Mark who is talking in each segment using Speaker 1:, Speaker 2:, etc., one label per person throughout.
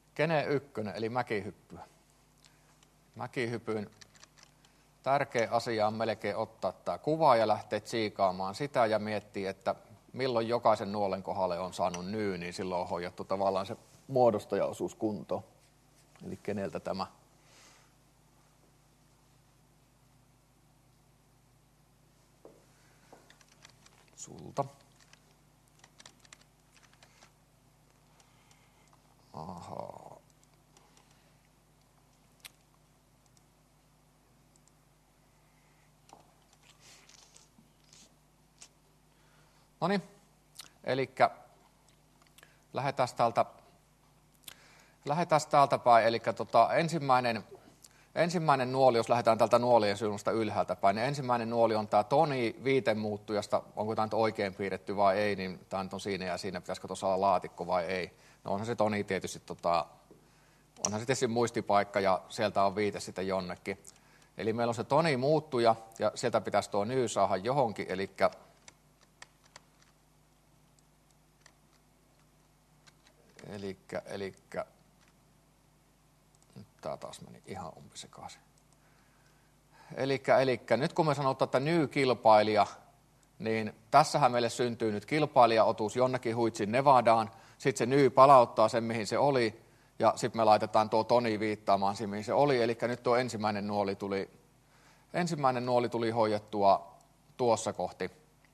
Speaker 1: Kene ykkönen, eli mäkihyppyä. Mäkihypyn tärkeä asia on melkein ottaa tämä kuva ja lähteä tsiikaamaan sitä ja miettiä, että milloin jokaisen nuolen kohdalle on saanut nyy, niin silloin on hoidettu tavallaan se muodostajaosuus kuntoon. Eli keneltä tämä? Sulta. Ahaa. Noniin, eli lähdetään täältä päin. Eli ensimmäinen nuoli, jos lähdetään täältä nuolien suunnasta ylhäältä päin, niin ensimmäinen nuoli on tämä toni viitemuuttujasta, onko tämä nyt oikein piirretty vai ei, niin tämä nyt on siinä ja siinä, pitäisikö tuossa olla laatikko vai ei. No onhan se toni tietysti, onhan se tietysti muistipaikka ja sieltä on viite sitten jonnekin. Eli meillä on se toni muuttuja ja sieltä pitäisi tuo nyy saada johonkin, eli nyt tämä taas meni ihan umpisekaisin. Eli nyt kun me sanotaan, että nyy-kilpailija, niin tässähän meille syntyy nyt kilpailijaotus jonnekin huitsin Nevadaan. Sitten se nyy palauttaa sen, mihin se oli, ja sitten me laitetaan tuo toni viittaamaan siihen, mihin se oli. Eli nyt tuo ensimmäinen nuoli tuli hoidettua tuossa kohti.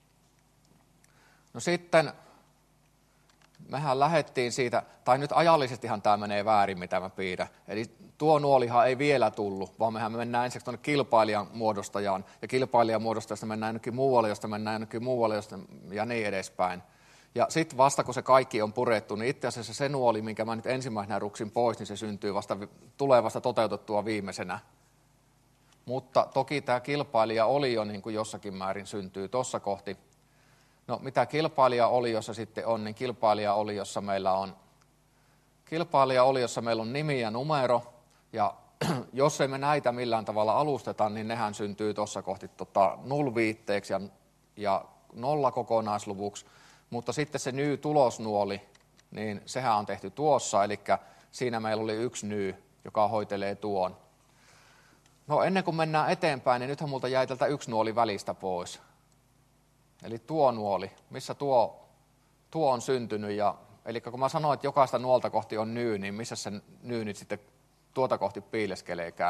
Speaker 1: No sitten mehän lähdettiin siitä, tai nyt ajallisestihan tämä menee väärin, mitä mä piirrän. Eli tuo nuolihan ei vielä tullut, vaan mehän mennään ensiksi tuonne kilpailijan muodostajaan, ja kilpailijan muodostajasta mennään jonnekin muualle, josta mennään jonnekin muualle, ja niin edespäin. Ja sitten vasta kun se kaikki on purettu, niin itse asiassa se nuoli, minkä mä nyt ensimmäisenä ruksin pois, niin se tulee vasta toteutettua viimeisenä. Mutta toki tämä kilpailija oli jo niin kuin jossakin määrin syntyy tuossa kohti. No mitä kilpailija oli, jossa sitten on, niin kilpailija oli, jossa meillä on nimi ja numero, ja jos ei me näitä millään tavalla alusteta, niin nehän syntyy tuossa kohti null-viitteeksi ja nolla kokonaisluvuksi, mutta sitten se ny-tulosnuoli, niin sehän on tehty tuossa, eli siinä meillä oli yksi ny, joka hoitelee tuon. No ennen kuin mennään eteenpäin, niin nythän multa jäi tältä yksi nuoli välistä pois. Eli tuo nuoli, missä tuo on syntynyt, eli kun mä sanoin, että jokaista nuolta kohti on nyy, niin missä se nyy nyt sitten tuota kohti piileskeleekään?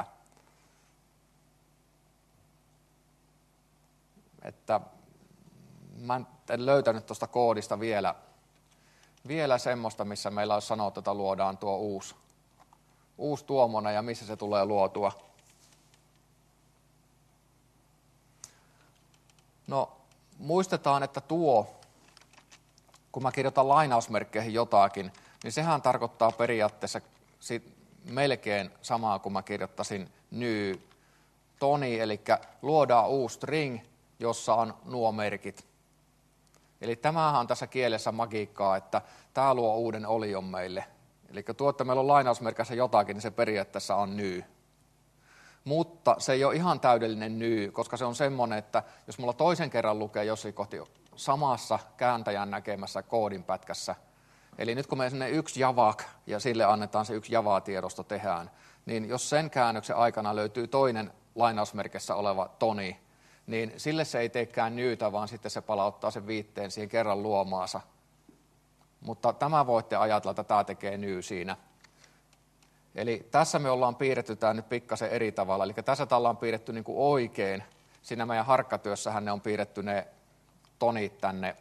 Speaker 1: Että mä en löytänyt tuosta koodista vielä semmoista, missä meillä olisi sanottu, että luodaan tuo uusi tuommoinen ja missä se tulee luotua. No, muistetaan, että kun mä kirjoitan lainausmerkkeihin jotakin, niin sehän tarkoittaa periaatteessa melkein samaa kuin mä kirjoittaisin new toni, eli luodaan uusi string, jossa on nuo merkit. Eli tämähän on tässä kielessä magiikkaa, että tämä luo uuden olion meille. Eli että meillä on lainausmerkissä jotakin, niin se periaatteessa on new. Mutta se ei ole ihan täydellinen new, koska se on semmoinen, että jos mulla toisen kerran lukee jossain kohti samassa kääntäjän näkemässä koodinpätkässä, eli nyt kun me sinne yksi javak ja sille annetaan se yksi java-tiedosto tehdään, niin jos sen käännöksen aikana löytyy toinen lainausmerkissä oleva toni, niin sille se ei teekään newtä, vaan sitten se palauttaa sen viitteen siihen kerran luomaansa. Mutta tämä voitte ajatella, että tämä tekee new siinä. Eli tässä me ollaan piirretty tämä nyt pikkasen eri tavalla. Eli tässä ollaan piirretty niin kuin oikein. Siinä meidän harkkatyössähän ne on piirretty ne tonit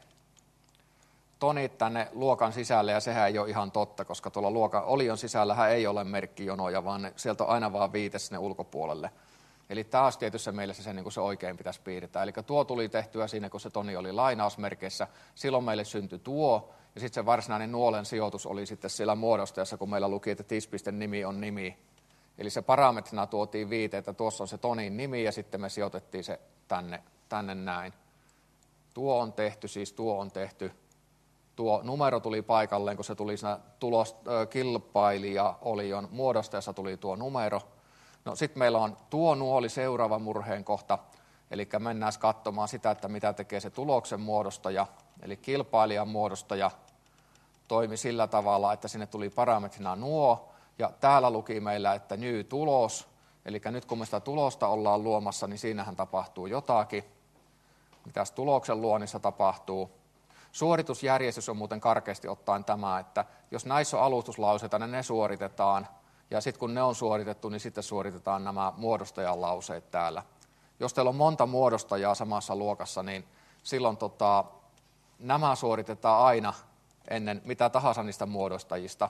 Speaker 1: tänne luokan sisälle, ja sehän ei ole ihan totta, koska tuolla luokan olion sisällähän ei ole merkkijonoja, vaan sieltä on aina vaan viite sinne ulkopuolelle. Eli tämä olisi tietysti meille se, niin kuin se oikein pitäisi piirtää. Eli tuo tuli tehtyä siinä, kun se toni oli lainausmerkeissä. Silloin meille syntyi tuo, ja sitten se varsinainen nuolen sijoitus oli sitten siellä muodostajassa, kun meillä luki, että tis-pisten nimi on nimi. Eli se parametrina tuotiin viite, että tuossa on se tonin nimi, ja sitten me sijoitettiin se tänne näin. Tuo on tehty. Tuo numero tuli paikalleen, kun se tuli siinä kilpailija-olion muodostajassa tuli tuo numero. No sitten meillä on tuo nuoli seuraava murheen kohta, eli mennään katsomaan sitä, että mitä tekee se tuloksen muodostaja, eli kilpailijan muodostaja toimi sillä tavalla, että sinne tuli parametrina nuo, Ja täällä luki meillä, että new tulos, eli nyt kun me sitä tulosta ollaan luomassa, niin siinähän tapahtuu jotakin. Mitäs tuloksen luonnissa tapahtuu? Suoritusjärjestys on muuten karkeasti ottaen tämä, että jos näissä on alustuslauseita, niin ne suoritetaan, ja sitten kun ne on suoritettu, niin sitten suoritetaan nämä muodostajan lauseet täällä. Jos teillä on monta muodostajaa samassa luokassa, niin silloin nämä suoritetaan aina ennen mitä tahansa niistä muodostajista.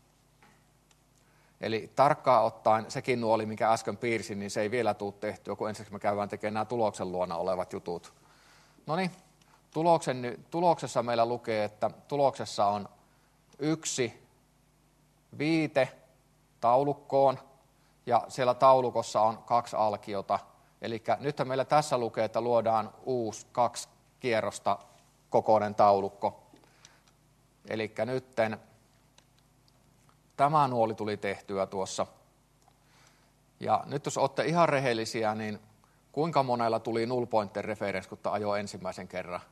Speaker 1: Eli tarkkaan ottaen sekin nuoli, mikä äsken piirsin, niin se ei vielä tule tehtyä, kun ensiksi me käydään tekemään nämä tuloksen luona olevat jutut. No niin, tuloksessa meillä lukee, että tuloksessa on 1 viite taulukkoon, ja siellä taulukossa on 2 alkiota. Eli nyt meillä tässä lukee, että luodaan uusi 2 kierrosta kokoinen taulukko. Eli nytten tämä nuoli tuli tehtyä tuossa. Ja nyt jos olette ihan rehellisiä, niin kuinka monella tuli null pointer reference, kun ajoi ensimmäisen kerran?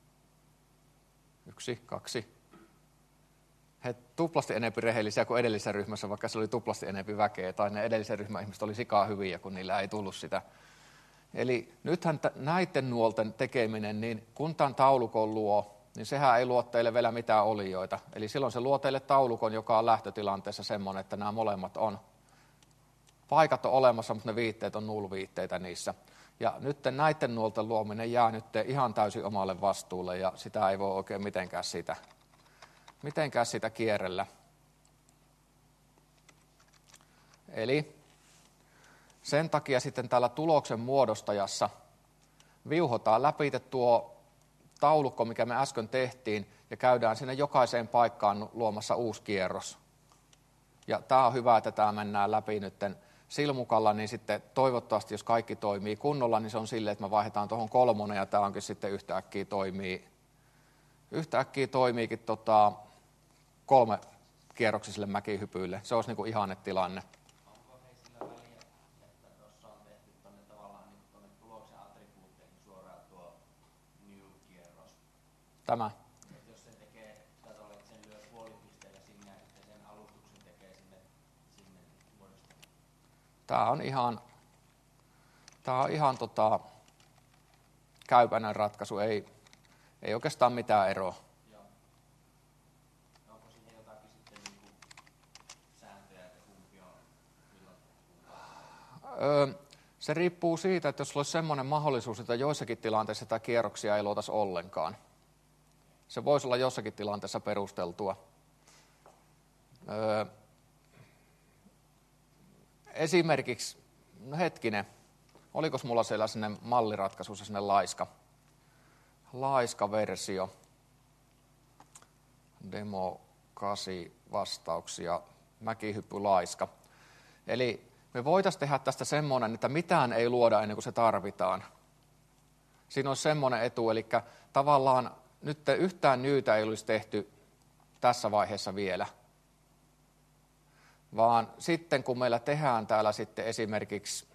Speaker 1: 1, 2. He tuplasti enemmän rehellisiä kuin edellisessä ryhmässä, vaikka se oli tuplasti enemmän väkeä, tai ne edellisen ryhmän ihmiset oli sikaa hyviä, kun niillä ei tullut sitä. Eli nythän näiden nuolten tekeminen, niin kun tämän taulukon luo, niin sehän ei luo teille vielä mitään olioita. Eli silloin se luo teille taulukon, joka on lähtötilanteessa semmoinen, että nämä molemmat on. Paikat on olemassa, mutta ne viitteet on null-viitteitä niissä. Ja nyt näiden nuolten luominen jää nyt ihan täysin omalle vastuulle, ja sitä ei voi oikein mitenkään sitä kierrellä. Eli sen takia sitten täällä tuloksen muodostajassa viuhotaan läpi tuo taulukko, mikä me äsken tehtiin, ja käydään sinne jokaiseen paikkaan luomassa uusi kierros. Ja tämä on hyvä, että tämä mennään läpi nyt silmukalla, niin sitten toivottavasti, jos kaikki toimii kunnolla, niin se on silleen, että me vaihdetaan tuohon 3, ja tämä onkin sitten yhtäkkiä toimiikin 3 kierroksisille mäkihypyille. Se olisi niin kuin ihanne tilanne.
Speaker 2: Onko heillä väliä, että tuossa on tehty tuonne tavallaan niin tuonne tuloksen attribuutteihin suoraan tuo new-kierros?
Speaker 1: Tämä.
Speaker 2: Et jos sen tekee, että sen lyö puolipisteellä sinne ja sitten sen alustuksen tekee sinne muodostamaan.
Speaker 1: Tämä on ihan käypäinen ratkaisu, ei oikeastaan mitään eroa.
Speaker 2: Joo. Onko siinä jotakin sitten niin sääntöjä, että kumpi on milloin?
Speaker 1: Se riippuu siitä, että jos olisi semmoinen mahdollisuus, että joissakin tilanteissa sitä kierroksia ei luotaisi ollenkaan. Se voisi olla jossakin tilanteessa perusteltua. Esimerkiksi, oliko mulla siellä sinne malliratkaisussa sinne laiska versio, demo 8 vastauksia, mäkihyppy laiska. Eli me voitaisiin tehdä tästä semmoinen, että mitään ei luoda ennen kuin se tarvitaan. Siinä olisi semmoinen etu, eli tavallaan nyt yhtään nyytä ei olisi tehty tässä vaiheessa vielä. Vaan sitten kun meillä tehdään täällä sitten esimerkiksi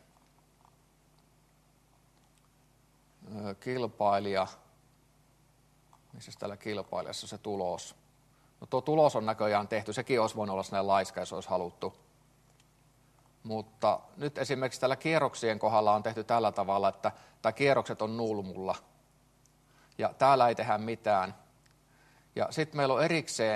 Speaker 1: kilpailija, missä täällä kilpailijassa se tulos? No tuo tulos on näköjään tehty, sekin olisi voinut olla sellainen laiska, jos olisi haluttu. Mutta nyt esimerkiksi tällä kierroksien kohdalla on tehty tällä tavalla, että tämä kierrokset on nulmulla. Ja täällä ei tehdä mitään. Ja sitten meillä on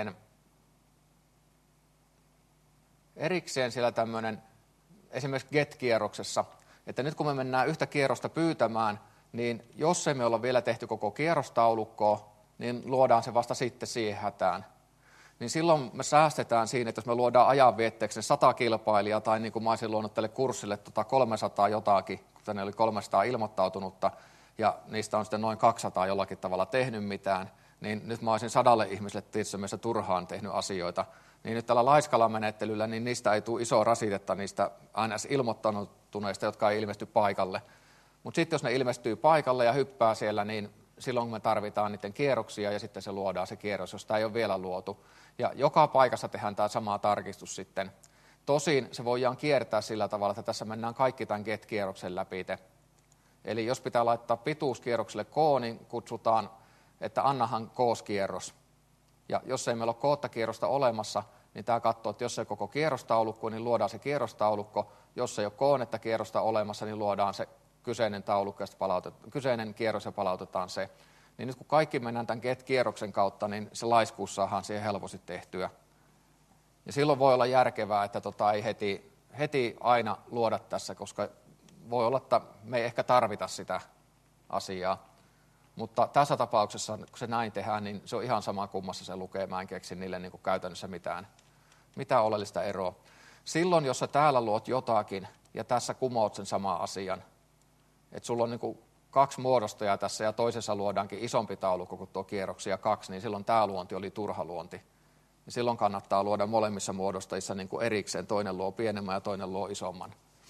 Speaker 1: erikseen siellä tämmöinen, esimerkiksi get-kierroksessa, että nyt kun me mennään yhtä kierrosta pyytämään, niin jos ei me olla vielä tehty koko kierrostaulukkoa, niin luodaan se vasta sitten siihen hätään. Niin silloin me säästetään siinä, että jos me luodaan ajanvietteeksi 100 kilpailijaa, tai niin kuin mä olisin luonut tälle kurssille 300 jotakin, kun tänne oli 300 ilmoittautunutta, ja niistä on sitten noin 200 jollakin tavalla tehnyt mitään, niin nyt mä olisin 100 ihmiselle tietysti mielessä turhaan tehnyt asioita. Niin nyt tällä laiskalla menettelyllä, niin niistä ei tule isoa rasitetta niistä NS-ilmoittautuneista, jotka ei ilmesty paikalle. Mutta sitten jos ne ilmestyy paikalle ja hyppää siellä, niin silloin me tarvitaan niiden kierroksia ja sitten se luodaan se kierros, jos sitä ei ole vielä luotu. Ja joka paikassa tehdään tämä sama tarkistus sitten. Tosin se voidaan kiertää sillä tavalla, että tässä mennään kaikki tämän get-kierroksen läpi. Eli jos pitää laittaa pituuskierrokselle K, niin kutsutaan, että annahan kooskierros. Ja jos ei meillä ole kootta kierrosta olemassa, niin tämä katsoo, että jos se koko kierrostaulukko, niin luodaan se kierrostaulukko. Jos ei ole koonnetta kierrosta olemassa, niin luodaan se kyseinen taulukko ja kyseinen kierros ja palautetaan se. Niin nyt kun kaikki mennään tämän get-kierroksen kautta, niin se laiskuus saadaan siihen helposti tehtyä. Ja silloin voi olla järkevää, että ei heti aina luoda tässä, koska voi olla, että me ei ehkä tarvita sitä asiaa. Mutta tässä tapauksessa, kun se näin tehdään, niin se on ihan sama kummassa se lukee. Mä en keksi niille niin kuin käytännössä mitään oleellista eroa. Silloin, jos sä täällä luot jotakin ja tässä kumoot sen saman asian, että sulla on niin kuin 2 muodostajaa tässä ja toisessa luodaankin isompi taulukko kuin tuo kierroksia 2, niin silloin tämä luonti oli turha luonti. Ja silloin kannattaa luoda molemmissa muodostajissa niin kuin erikseen. Toinen luo pienemmän ja toinen luo isomman.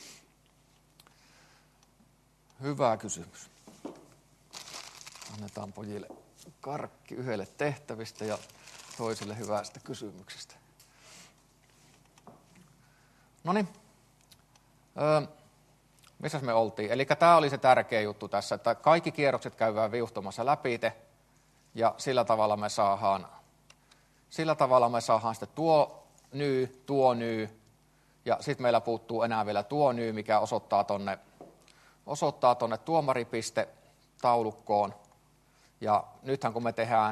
Speaker 1: Hyvä kysymys. Annetaan pojille karkki yhdelle tehtävistä ja toisille hyvästä kysymyksestä. Noniin. Missäs me oltiin? Eli tämä oli se tärkeä juttu tässä, että kaikki kierrokset käydään viuhtomassa läpite ja sillä tavalla me saadaan sitten tuo nyy ja sitten meillä puuttuu enää vielä tuo nyy, mikä osoittaa tonne tuomaripiste taulukkoon. Ja nythän kun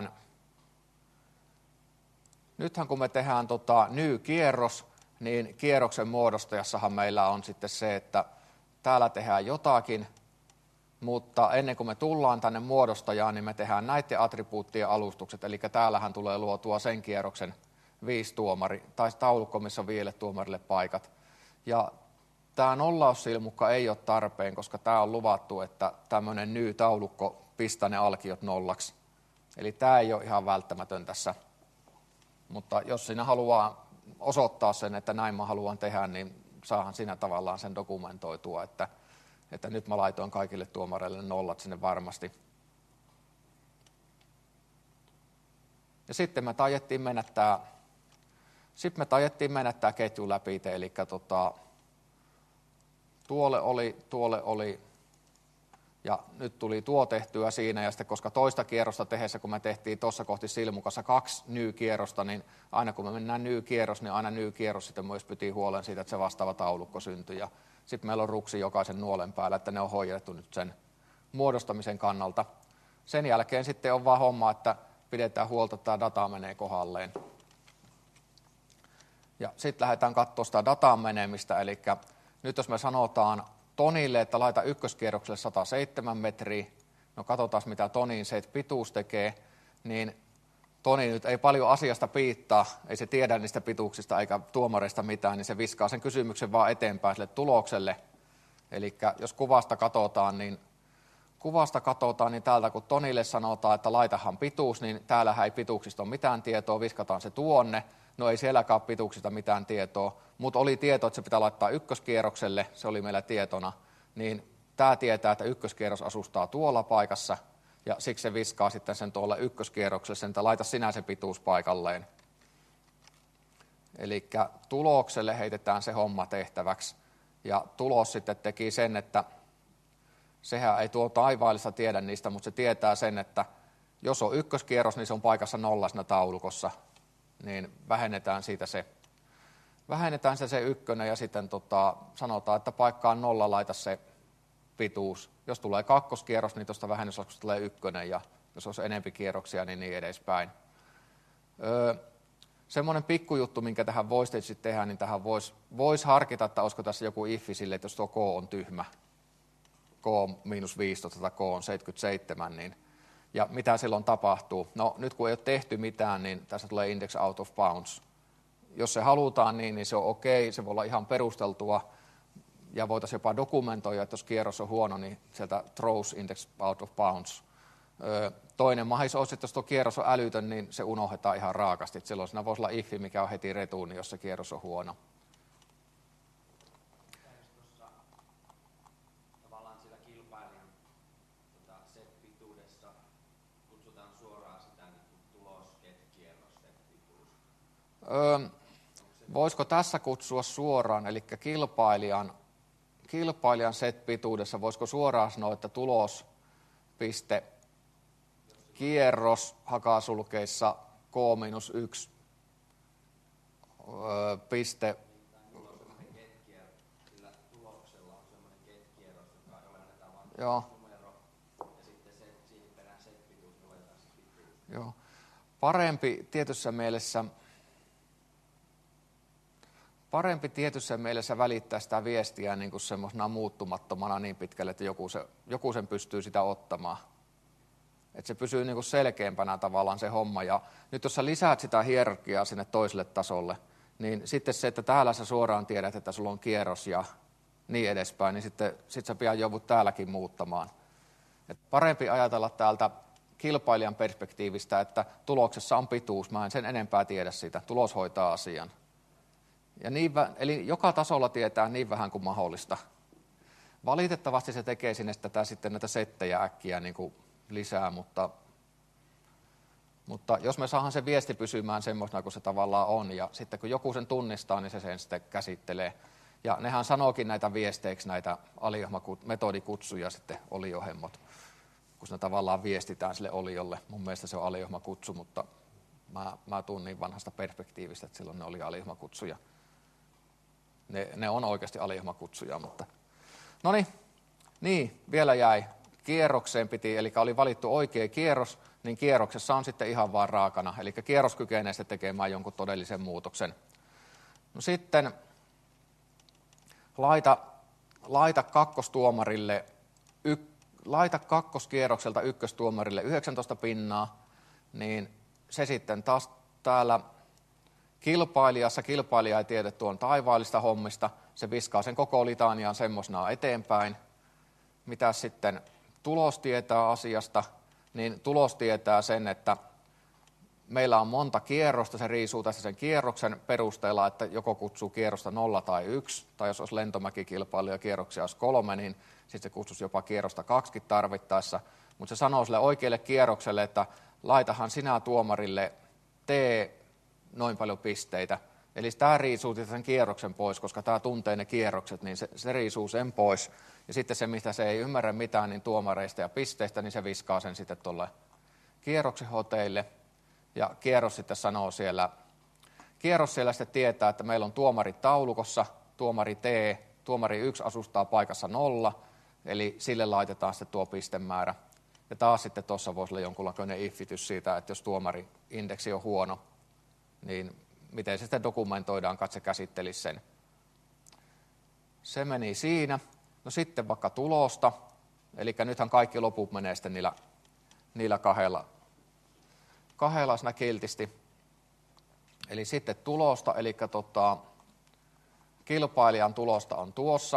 Speaker 1: me tehdään ny-kierros, niin kierroksen muodostajassahan meillä on sitten se, että täällä tehdään jotakin, mutta ennen kuin me tullaan tänne muodostajaan, niin me tehdään näiden attribuuttien alustukset, eli täällähän tulee luotua sen kierroksen 5 tai taulukko, missä on 5 tuomarille paikat. Ja tämä nollaussilmukka ei ole tarpeen, koska tämä on luvattu, että tämmöinen ny-taulukko pistää ne alkiot nollaksi. Eli tämä ei ole ihan välttämätön tässä. Mutta jos sinä haluaa osoittaa sen, että näin mä haluan tehdä, niin saahan sinä tavallaan sen dokumentoitua, että nyt mä laitoin kaikille tuomareille nollat sinne varmasti. Ja sitten me tajettiin mennä tämä ketju läpi, eli tuolle oli, ja nyt tuli tuo tehtyä siinä, ja sitten koska toista kierrosta tehdessä, kun me tehtiin tuossa kohti silmukassa 2 ny-kierrosta, niin aina kun me mennään ny-kierros, niin aina ny-kierros sitten myös piti huolen siitä, että se vastaava taulukko syntyi, ja sitten meillä on ruksi jokaisen nuolen päällä, että ne on hoidettu nyt sen muodostamisen kannalta. Sen jälkeen sitten on vaan homma, että pidetään huolta, että tämä data menee kohdalleen. Ja sitten lähdetään katsomaan sitä datan menemistä, eli nyt jos me sanotaan Tonille, että laita ykköskierrokselle 107 metriä, no katsotaan mitä Tonin se pituus tekee, niin Toni nyt ei paljon asiasta piittaa, ei se tiedä niistä pituuksista eikä tuomareista mitään, niin se viskaa sen kysymyksen vaan eteenpäin sille tulokselle. Eli jos kuvasta katsotaan, niin täältä kun Tonille sanotaan, että laitahan pituus, niin täällähän ei pituuksista ole mitään tietoa, viskataan se tuonne. No ei sielläkään ole pituuksista mitään tietoa, mutta oli tieto, että se pitää laittaa ykköskierrokselle, se oli meillä tietona. Niin tämä tietää, että ykköskierros asustaa tuolla paikassa, ja siksi se viskaa sitten sen tuolle ykköskierrokselle, sen laita sinä se pituus paikalleen. Eli tulokselle heitetään se homma tehtäväksi, ja tulos sitten teki sen, että sehän ei tuo taivaallista tiedä niistä, mutta se tietää sen, että jos on ykköskierros, niin se on paikassa 0 siinä taulukossa, niin vähennetään se ykkönen ja sitten sanotaan, että paikkaan 0 laita se pituus. Jos tulee kakkoskierros, niin tuosta vähennyslaskusta tulee ykkönen ja jos olisi enempi kierroksia, niin edespäin. Semmoinen pikkujuttu, minkä tähän voisi tietysti tehdä, niin tähän voisi harkita, että olisiko tässä joku iffi sille, että jos tuo K on tyhmä, K on -15 tai K on 77, niin ja mitä silloin tapahtuu? No nyt kun ei ole tehty mitään, niin tässä tulee index out of bounds. Jos se halutaan niin se on okei, se voi olla ihan perusteltua ja voitaisiin jopa dokumentoida, että jos kierros on huono, niin sieltä throws index out of bounds. Toinen mahdollisuus on, että jos tuo kierros on älytön, niin se unohdetaan ihan raakasti. Silloin siinä voisi olla iffi, mikä on heti retuuni, jos se kierros on huono.
Speaker 2: Tavallaan sillä kilpailijan set-pituudessa kutsutaan suoraan sitä tulos-get-kierros set-pituus.
Speaker 1: Voisiko tässä kutsua suoraan, eli kilpailijan set-pituudessa, voisiko suoraan sanoa, että tulos, kierros hakasulkeissa K-1. piste.
Speaker 2: Mulla on semmoinen get-kierros, sillä tuloksella on semmoinen get-kierros, joka annetaan vaan
Speaker 1: Joo.
Speaker 2: numero ja sitten se, siihen perään set-pituus, luetaan se pituus.
Speaker 1: Joo. Parempi tietyssä mielessä välittää sitä viestiä niin kuin semmoisena muuttumattomana niin pitkälle, että joku sen pystyy sitä ottamaan. Että se pysyy niin kuin selkeämpänä tavallaan se homma. Ja nyt jos sä lisäät sitä hierarkiaa sinne toiselle tasolle, niin sitten se, että täällä sä suoraan tiedät, että sulla on kierros ja niin edespäin, niin sitten sä pian joudut täälläkin muuttamaan. Et parempi ajatella täältä kilpailijan perspektiivistä, että tuloksessa on pituus, mä en sen enempää tiedä siitä, tulos hoitaa asian. Ja eli joka tasolla tietää niin vähän kuin mahdollista. Valitettavasti se tekee sinne sitten näitä settejä äkkiä niin kuin lisää, mutta jos me saadaan se viesti pysymään semmoisena kuin se tavallaan on, ja sitten kun joku sen tunnistaa, niin se sen sitten käsittelee. Ja nehän sanookin näitä viesteiksi, näitä metodikutsuja sitten oliohemmot, kun ne tavallaan viestitään sille oliolle. Mun mielestä se on aliohmakutsu, mutta mä tuun niin vanhasta perspektiivistä, että silloin ne oli aliohmakutsuja. Ne on oikeasti aliohmakutsuja, mutta... Noniin, niin, vielä jäi. Kierrokseen piti, eli oli valittu oikea kierros, niin kierroksessa on sitten ihan vaan raakana. Eli kierros kykenee sitten tekemään jonkun todellisen muutoksen. No sitten laita kakkoskierrokselta ykköstuomarille 19 pinnaa, niin se sitten taas täällä kilpailija ei tiedä tuon taivaallista hommista, se viskaa sen koko litanian semmoisena eteenpäin. Mitä sitten tulos tietää asiasta, niin tulos tietää sen, että meillä on monta kierrosta, se riisuu tässä sen kierroksen perusteella, että joko kutsuu kierrosta 0 tai 1, tai jos olisi lentomäkikilpailu ja kierroksia olisi 3, niin sitten se kutsuisi jopa kierrosta 2 tarvittaessa. Mutta se sanoo sille oikealle kierrokselle, että laitahan sinä tuomarille noin paljon pisteitä. Eli tämä riisuu sen kierroksen pois, koska tämä tuntee ne kierrokset, niin se riisuu sen pois. Ja sitten se, mistä se ei ymmärrä mitään, niin tuomareista ja pisteistä, niin se viskaa sen sitten tuolle kierroksen hoteille. Ja kierros siellä sitten tietää, että meillä on tuomarit taulukossa, tuomari T, tuomari 1 asustaa paikassa 0, eli sille laitetaan sitten tuo pistemäärä. Ja taas sitten tuossa voisi olla jonkunlainen ifitys siitä, että jos tuomari-indeksi on huono, niin miten se sitten dokumentoidaan, katse käsittelisi sen. Se meni siinä. No sitten vaikka tulosta, eli nythän kaikki loput menee sitten niillä kahdella siinä kiltisti. Eli sitten tulosta, eli kilpailijan tulosta on tuossa.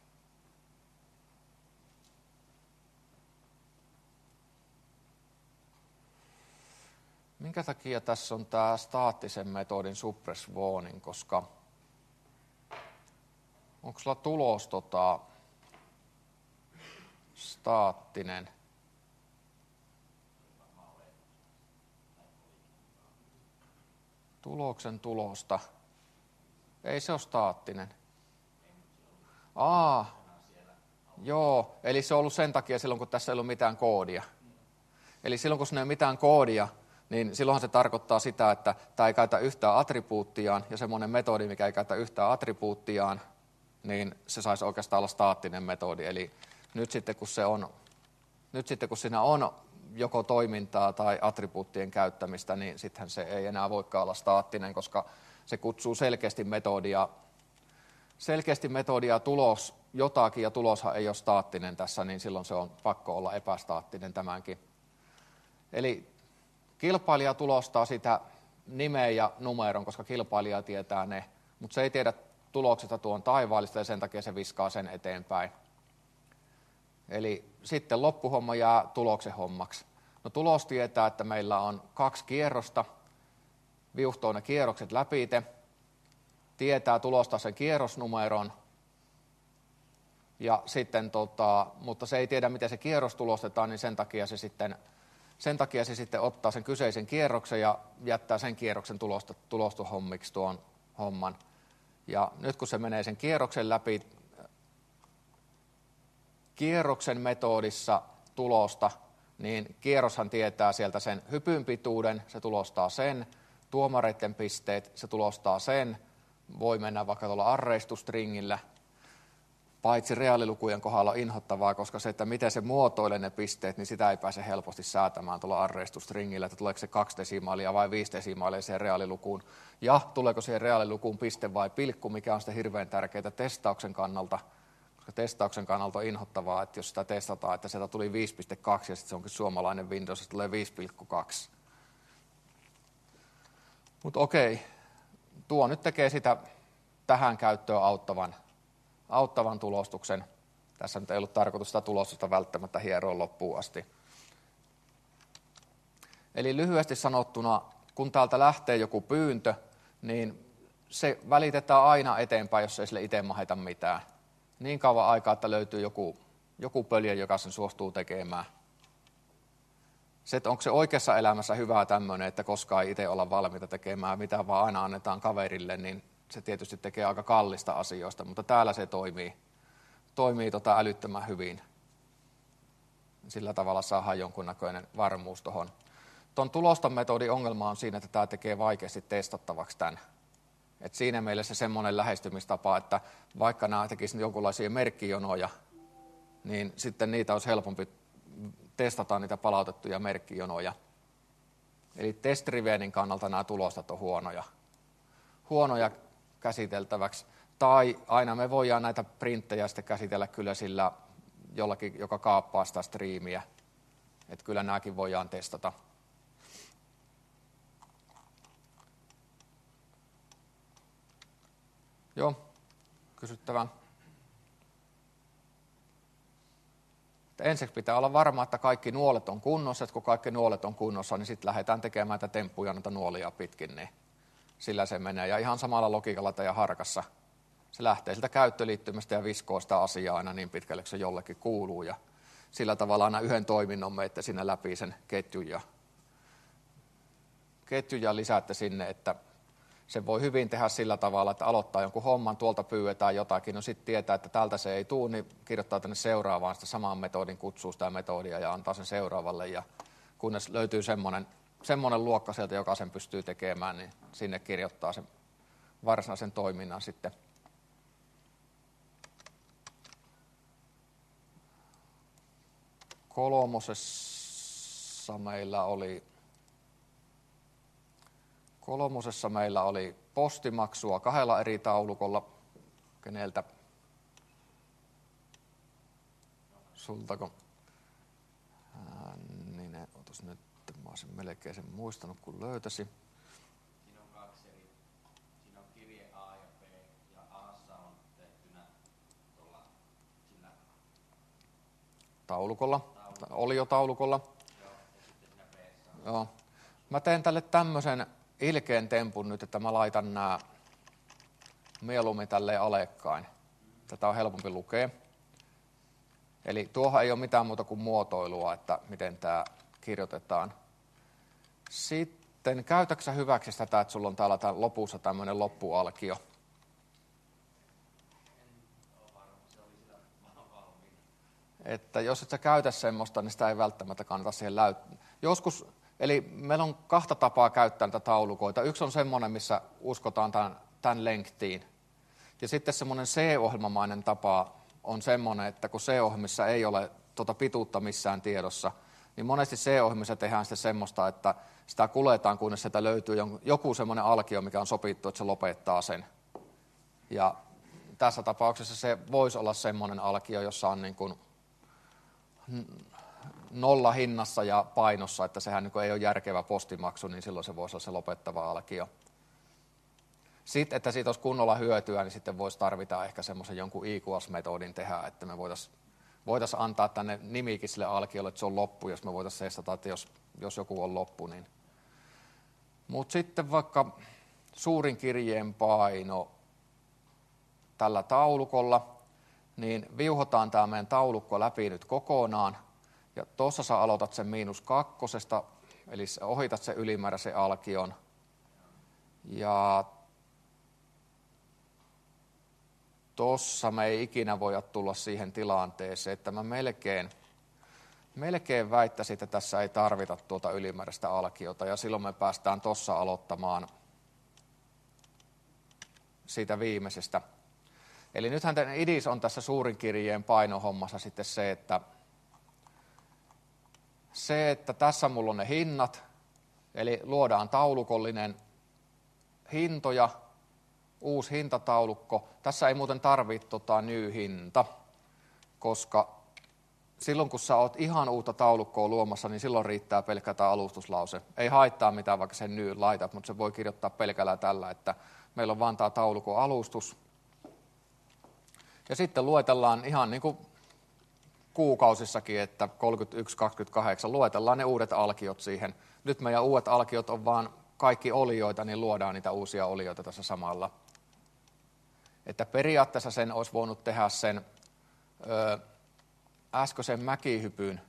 Speaker 1: Minkä takia tässä on tämä staattisen metodin suppress warning, koska onko sulla tulos staattinen? Tuloksen tulosta. Ei se ole staattinen. Joo, eli se on ollut sen takia silloin, kun tässä ei ollut mitään koodia. Eli silloin, kun siinä ei ole mitään koodia, niin silloinhan se tarkoittaa sitä, että tämä ei käytä yhtään attribuuttiaan, ja semmoinen metodi, mikä ei käytä yhtään attribuuttiaan, niin se saisi oikeastaan olla staattinen metodi. Eli nyt sitten, kun siinä on joko toimintaa tai attribuuttien käyttämistä, niin sittenhän se ei enää voikaan olla staattinen, koska se kutsuu selkeästi metodia tulos jotakin, ja tuloshan ei ole staattinen tässä, niin silloin se on pakko olla epästaattinen tämänkin. Eli kilpailija tulostaa sitä nimeä ja numeron, koska kilpailija tietää ne, mutta se ei tiedä tuloksesta tuon taivaallista, ja sen takia se viskaa sen eteenpäin. Eli sitten loppuhomma jää tuloksen hommaksi. No tulos tietää, että meillä on 2 kierrosta, viuhtoo ne kierrokset läpite, tietää tulostaa sen kierrosnumeron, ja sitten, mutta se ei tiedä, miten se kierros tulostetaan, niin sen takia se sitten ottaa sen kyseisen kierroksen ja jättää sen kierroksen tulostohommiksi tuon homman. Ja nyt kun se menee sen kierroksen läpi, kierroksen metodissa tulosta, niin kierroshan tietää sieltä sen hypyn pituuden, se tulostaa sen, tuomareiden pisteet, se tulostaa sen, voi mennä vaikka tuolla arreistustringillä, paitsi reaalilukujen kohdalla on inhottavaa, koska se, että miten se muotoilee ne pisteet, niin sitä ei pääse helposti säätämään tuolla arreistustringillä, että tuleeko se 2 desimaalia vai 5 desimaalia siihen reaalilukuun, ja tuleeko siihen reaalilukuun piste vai pilkku, mikä on sitten hirveän tärkeää testauksen kannalta, koska testauksen kannalta on inhottavaa, että jos sitä testataan, että sieltä tuli 5,2 ja sitten se onkin suomalainen Windows, se tulee 5,2. Mutta okei, tuo nyt tekee sitä tähän käyttöön auttavan tulostuksen. Tässä nyt ei ollut tarkoitus sitä tulostusta välttämättä hieroa loppuun asti. Eli lyhyesti sanottuna, kun täältä lähtee joku pyyntö, niin se välitetään aina eteenpäin, jos ei sille itse maheta mitään. Niin kauan aikaa, että löytyy joku pöljä, joka sen suostuu tekemään. Se, että onko se oikeassa elämässä hyvää tämmöinen, että koskaan ei itse olla valmiita tekemään mitä vaan aina annetaan kaverille, niin se tietysti tekee aika kallista asioista, mutta täällä se toimii älyttömän hyvin. Sillä tavalla saadaan jonkunnäköinen varmuus tuohon. Tuon tulostametodin ongelma on siinä, että tämä tekee vaikeasti testattavaksi tämän. Et siinä mielessä semmoinen lähestymistapa, että vaikka nämä tekisivät jonkinlaisia merkkijonoja, niin sitten niitä olisi helpompi testata niitä palautettuja merkkijonoja. Eli test-revienin kannalta nämä tulostat on huonoja käsiteltäväksi. Tai aina me voidaan näitä printtejä sitten käsitellä kyllä sillä jollakin, joka kaappaa sitä striimiä. Että kyllä nämäkin voidaan testata. Joo, kysyttävää. Ensiksi pitää olla varma, että kaikki nuolet on kunnossa. Että kun kaikki nuolet on kunnossa, niin sitten lähdetään tekemään näitä temppuja noita nuolia pitkin. Niin sillä se menee. Ja ihan samalla logiikalla teidän harkassa. Se lähtee siltä käyttöliittymästä ja viskoo sitä asiaa aina niin pitkälle, kun se jollekin kuuluu. Ja sillä tavalla aina yhden toiminnon menette sinne läpi sen ketjun ja lisäätte sinne, että se voi hyvin tehdä sillä tavalla, että aloittaa jonkun homman, tuolta pyydetään jotakin, no sitten tietää, että tältä se ei tule, niin kirjoittaa tänne seuraavaan sitä saman metodin, kutsuu sitä metodia ja antaa sen seuraavalle. Ja kunnes löytyy semmoinen luokka sieltä, joka sen pystyy tekemään, niin sinne kirjoittaa sen varsinaisen toiminnan sitten. Kolmosessa meillä oli postimaksua 2 eri taulukolla. Keneltä? Sultako? Niin, otas nyt, mä olisin melkein sen muistanut, kun löytäisi.
Speaker 2: Siinä on 2 eri. Siinä on kirje A ja B, ja A:ssa on tehtynä tuolla sillä
Speaker 1: taulukolla. Oli jo taulukolla.
Speaker 2: Joo, ja sitten siinä B:ssä on.
Speaker 1: Joo. Mä teen tälle tämmöisen ilkeän tempun nyt, että mä laitan nämä mieluummin tälleen alekkain. Tätä on helpompi lukea. Eli tuohon ei ole mitään muuta kuin muotoilua, että miten tämä kirjoitetaan. Sitten käytäksä hyväksi tätä, että sulla on täällä lopussa tämmöinen loppualkio. Että jos et sä käytä semmoista, niin sitä ei välttämättä kannata siihen joskus, eli meillä on 2 tapaa käyttää näitä taulukoita. Yksi on semmoinen, missä uskotaan tämän lengthiin. Ja sitten semmoinen C-ohjelmamainen tapa on semmoinen, että kun C-ohjelmissa ei ole pituutta missään tiedossa, niin monesti C-ohjelmissa tehdään sitten semmoista, että sitä kuljetaan, kunnes sieltä löytyy joku semmoinen alkio, mikä on sopittu, että se lopettaa sen. Ja tässä tapauksessa se voisi olla semmoinen alkio, jossa on niin kuin 0 hinnassa ja painossa, että sehän niin kuin ei ole järkevä postimaksu, niin silloin se voisi olla se lopettava alkio. Sitten, että siitä olisi kunnolla hyötyä, niin sitten voisi tarvita ehkä semmoisen jonkun equals-metodin tehdä, että me voitaisiin antaa tänne nimikin sille alkiolle, että se on loppu, jos me voitaisiin testata, että jos joku on loppu. Niin. Mutta sitten vaikka suurin kirjeen paino tällä taulukolla, niin viuhotaan tämä meidän taulukko läpi nyt kokonaan. Ja tuossa sä aloitat sen -2, eli ohitat sen ylimääräisen alkion. Ja tuossa me ei ikinä voida tulla siihen tilanteeseen, että mä melkein melkein väittäisin, että tässä ei tarvita tuota ylimääräistä alkiota, ja silloin me päästään tuossa aloittamaan siitä viimeisestä. Eli nythän tämän idis on tässä suurin kirjeen painohommassa sitten se, että tässä mulla on ne hinnat, eli luodaan taulukollinen hintoja, uusi hintataulukko. Tässä ei muuten tarvitse ny-hinta, koska silloin kun sä oot ihan uutta taulukkoa luomassa, niin silloin riittää pelkkä tämä alustuslause. Ei haittaa mitään, vaikka sen ny laitat, mutta se voi kirjoittaa pelkällä tällä, että meillä on vaan tämä taulukon alustus. Ja sitten luetellaan ihan niin kuin kuukausissakin, että 31-28, luetellaan ne uudet alkiot siihen. Nyt meidän uudet alkiot on vaan kaikki olioita, niin luodaan niitä uusia olioita tässä samalla. Että periaatteessa sen olisi voinut tehdä sen äskeisen mäkihypyn,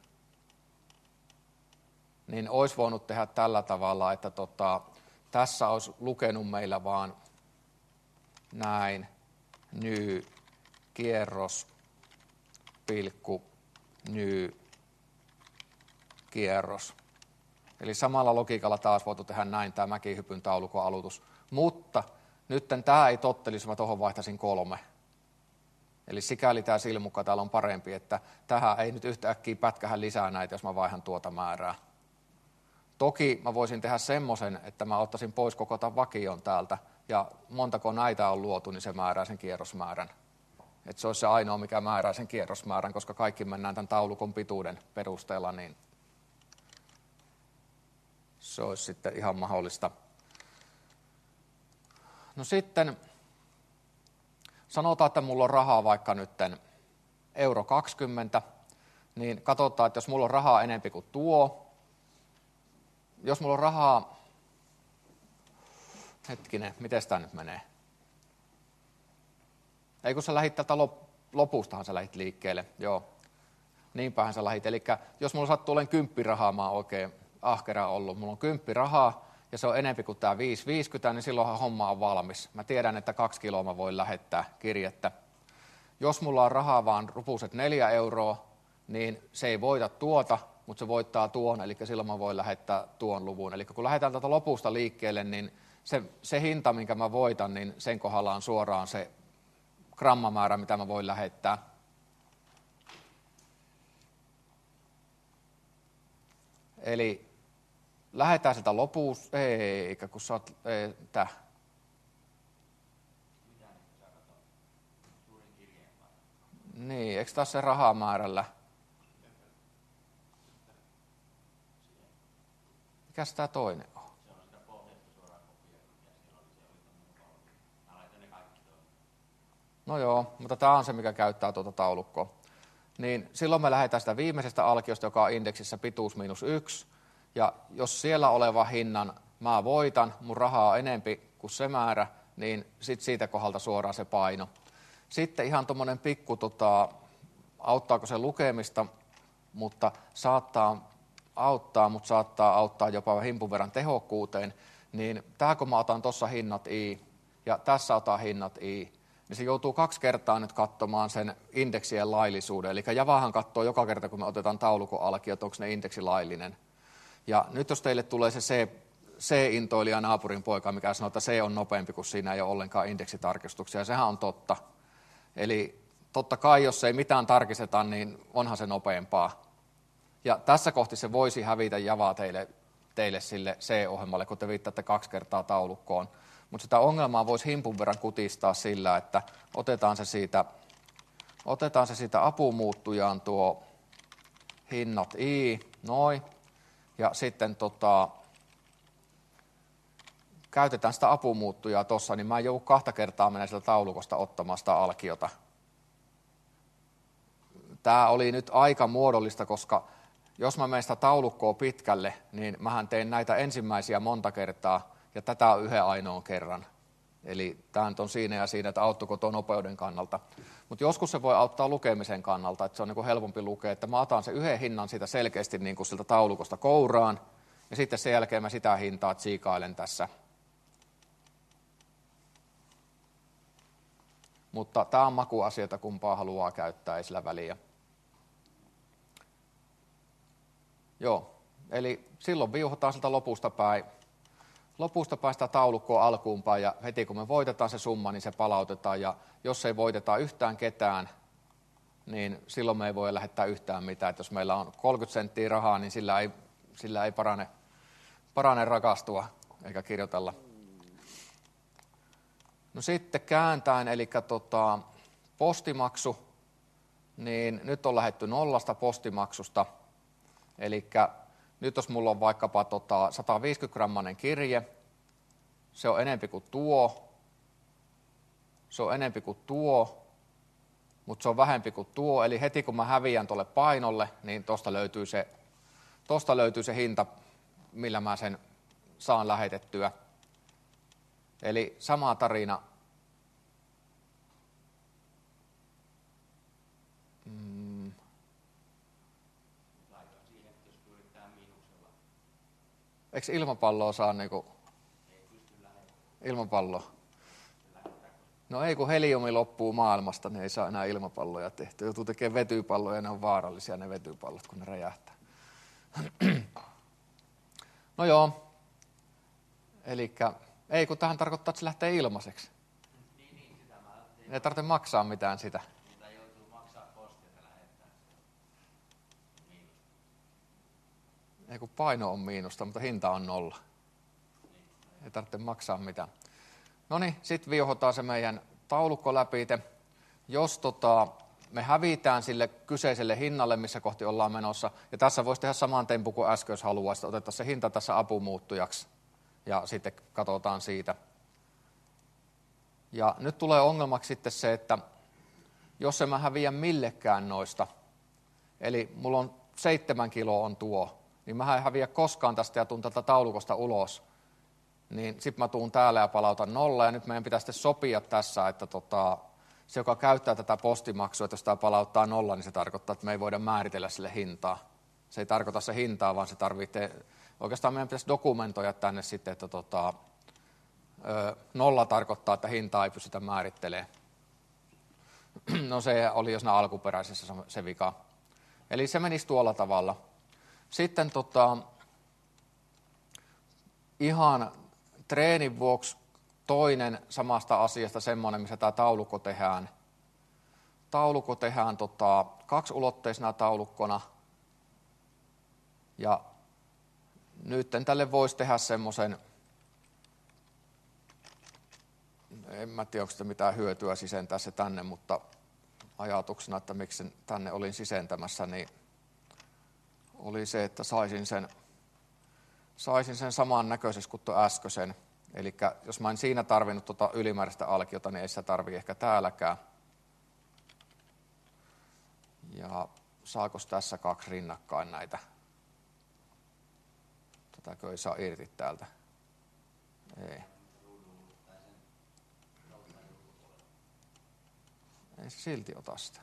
Speaker 1: niin olisi voinut tehdä tällä tavalla, että tässä olisi lukenut meillä vaan näin, ny, kierros, pilkku, ny, kierros. Eli samalla logiikalla taas voitu tehdä näin tämä mäkihypyn taulukon aloitus. Mutta nyt tämä ei tottelisi, mä tuohon vaihtaisin 3. Eli sikäli tämä silmukka täällä on parempi, että tähän ei nyt yhtäkkiä pätkähän lisää näitä, jos mä vaihan tuota määrää. Toki mä voisin tehdä semmoisen, että mä ottaisin pois koko tämän vakion täältä, ja montako näitä on luotu, niin se määrää sen kierrosmäärän. Että se olisi se ainoa, mikä määrää sen kierrosmäärän, koska kaikki mennään tämän taulukon pituuden perusteella, niin se olisi sitten ihan mahdollista. No sitten sanotaan, että mulla on rahaa vaikka nyt euro 20, niin katsotaan, että jos mulla on rahaa enempi kuin tuo, jos mulla on rahaa, hetkinen, miten tämä nyt menee? Ei kun sä lähdit tältä lopustahan sä lähdit liikkeelle, joo. Niinpähän sä lähdit, eli jos mulla sattuu olemaan 10 rahaa, mä oon oikein ahkera ollut, mulla on 10 rahaa, ja se on enempi kuin tämä 5,50, niin silloinhan homma on valmis. Mä tiedän, että 2 kiloa mä voin lähettää kirjettä. Jos mulla on rahaa vaan rupuset 4 euroa, niin se ei voita tuota, mutta se voittaa tuon, eli silloin mä voin lähettää tuon luvun. Eli kun lähdetään tätä lopusta liikkeelle, niin se hinta, minkä mä voitan, niin sen kohdalla on suoraan se grammamäärä, mitä mä voin lähettää. Eli lähdetään sieltä lopusta, eikä kun sä oot, Niin, eikö taas se rahamäärällä? Mikäs tää toinen on?
Speaker 2: Se on sitä pohjasta suoraan kopioitu, ja siellä oli tämmöinen mä laitan ne kaikki toinen.
Speaker 1: No joo, mutta tämä on se, mikä käyttää tuota taulukkoa. Niin silloin me lähdetään sitä viimeisestä alkiosta, joka on indeksissä pituus -1. Ja jos siellä oleva hinnan mä voitan, mun rahaa on enempi kuin se määrä, niin sitten siitä kohdalta suoraan se paino. Sitten ihan tuommoinen pikku, auttaako se lukemista, mutta saattaa auttaa jopa himpun verran tehokkuuteen, niin tämä kun mä otan tuossa hinnat i ja tässä otan hinnat i, niin se joutuu 2 kertaa nyt katsomaan sen indeksien laillisuuden. Eli Javahan katsoo joka kerta, kun me otetaan taulukon alkiot, onko ne indeksi laillinen. Ja nyt jos teille tulee se C-intoilija naapurin poika, mikä sanoo, että C on nopeampi, kun siinä ei ole ollenkaan indeksitarkistuksia, ja sehän on totta. Eli totta kai, jos ei mitään tarkisteta, niin onhan se nopeampaa. Ja tässä kohti se voisi hävitä Javaa teille sille C-ohjelmalle, kun te viittaatte 2 kertaa taulukkoon. Mutta sitä ongelmaa voisi himpun verran kutistaa sillä, että otetaan se siitä apumuuttujaan tuo hinnat i, noin. Ja sitten käytetään sitä apumuuttujaa tuossa, niin mä en joudu 2 kertaa mennä sieltä taulukosta ottamaan sitä alkiota. Tämä oli nyt aika muodollista, koska jos mä menen sitä taulukkoa pitkälle, niin mähän teen näitä ensimmäisiä monta kertaa, ja tätä on yhden ainoan kerran. Eli tämä on siinä ja siinä, että auttuiko tuon nopeuden kannalta. Mutta joskus se voi auttaa lukemisen kannalta, että se on niin kuin helpompi lukea, että mä otan sen yhden hinnan siitä selkeästi niin kuin siltä taulukosta kouraan, ja sitten sen jälkeen mä sitä hintaa tsiikailen tässä. Mutta tämä on makuasia, että kumpaa haluaa käyttää, ei sillä väliä. Joo, eli silloin viuhotaan sieltä lopusta päin sitä taulukkoa alkuun päin, ja heti kun me voitetaan se summa, niin se palautetaan, ja jos ei voiteta yhtään ketään, niin silloin me ei voi lähettää yhtään mitään. Että jos meillä on 30 senttiä rahaa, niin sillä ei parane rakastua eikä kirjoitella. No sitten kääntäen, eli postimaksu, niin nyt on lähdetty nollasta postimaksusta. Eli nyt jos mulla on vaikkapa 150-grammainen kirje, se on enempi kuin tuo, mutta se on vähempi kuin tuo. Eli heti kun mä häviän tuolle painolle, niin tosta löytyy se hinta, millä mä sen saan lähetettyä. Eli sama tarina. Eikö ilmapalloa saa niinku ilmapalloa? No ei, kun heliumi loppuu maailmasta, niin ei saa enää ilmapalloja tehtyä. Joutuu tekemään vetypalloja, ja ne on vaarallisia ne vetypallot, kun ne räjähtää. No joo, elikkä ei, kun tähän tarkoittaa, että se lähtee ilmaiseksi.
Speaker 2: Niin, sitä mä ajattelin.
Speaker 1: Ei tarvitse maksaa mitään sitä.
Speaker 2: Mutta joutuu maksaa postilta lähettää miinusta.
Speaker 1: Ei, kun paino on miinusta, mutta hinta on 0. Ei tarvitse maksaa mitään. No niin, sitten viuhotaan se meidän taulukko läpi. Jos me hävitään sille kyseiselle hinnalle, missä kohti ollaan menossa, ja tässä voisi tehdä saman tempun kuin äsken, jos haluaa, että otetaan se hinta tässä apumuuttujaksi, ja sitten katsotaan siitä. Ja nyt tulee ongelmaksi sitten se, että jos en mä häviä millekään noista, eli mulla on 7 kiloa on tuo, niin mä en häviä koskaan tästä ja tuun tältä taulukosta ulos, niin sitten mä tuun täällä ja palautan 0, ja nyt meidän pitää sitten sopia tässä, että se, joka käyttää tätä postimaksua, että jos tämä palauttaa 0, niin se tarkoittaa, että me ei voida määritellä sille hintaa. Se ei tarkoita se hintaa, vaan se tarvitsee, oikeastaan meidän pitäisi dokumentoida tänne sitten, että 0 tarkoittaa, että hintaa ei pystytä määrittelemään. No se oli jo siinä alkuperäisessä se vika. Eli se menisi tuolla tavalla. Sitten ihan treenin vuoksi toinen samasta asiasta semmoinen, missä tämä taulukko tehdään. Taulukko tehdään 2-ulotteisena taulukkona. Ja nyt tälle voisi tehdä semmoisen, en mä tiedä, onko sitä mitään hyötyä sisentää se tänne, mutta ajatuksena, että miksi sen tänne olin sisentämässä, niin oli se, että saisin sen saman näköisesti kuin tuon äskeisen. Eli jos mä en siinä tarvinnut ylimääräistä alkiota, niin ei sitä tarvitse ehkä täälläkään. Ja saako tässä 2 rinnakkain näitä? Tätäkö ei saa irti täältä? Ei. Ei se silti ota sitä.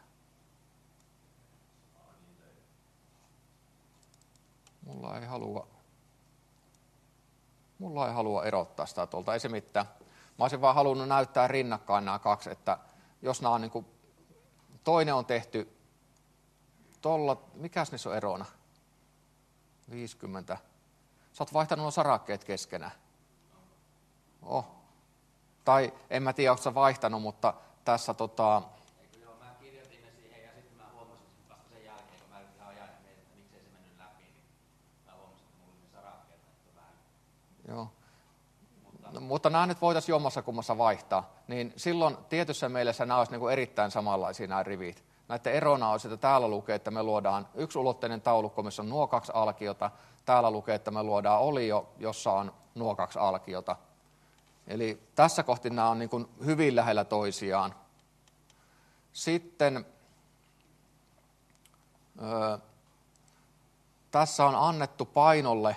Speaker 1: Mulla ei halua erottaa sitä tuolta, ei se mitään. Mä olisin vaan halunnut näyttää rinnakkain nämä 2, että jos nämä on niin kuin, toinen on tehty tuolla, mikäs niissä on erona? 50. Sä oot vaihtanut nuo sarakkeet keskenään. Tai en mä tiedä, ootko sä vaihtanut, mutta tässä
Speaker 2: Eikö joo, mä kirjoitin ne siihen ja sitten mä huomasin vasta sen jälkeen, kun mä yritin ihan ajaa mietin, että miksei se mennyt läpi, niin mä huomasin, että mulla oli ne sarakkeet vähän.
Speaker 1: Joo. Mutta nämä nyt voitaisiin jommassa kummassa vaihtaa, niin silloin tietyssä mielessä nämä olisi niin kuin erittäin samanlaisia nämä rivit. Näiden erona olisi, että täällä lukee, että me luodaan 1-ulotteinen taulukko, missä on nuo 2 alkiota. Täällä lukee, että me luodaan olio, jossa on nuo 2 alkiota. Eli tässä kohti nämä on niin kuin hyvin lähellä toisiaan. Sitten tässä on annettu painolle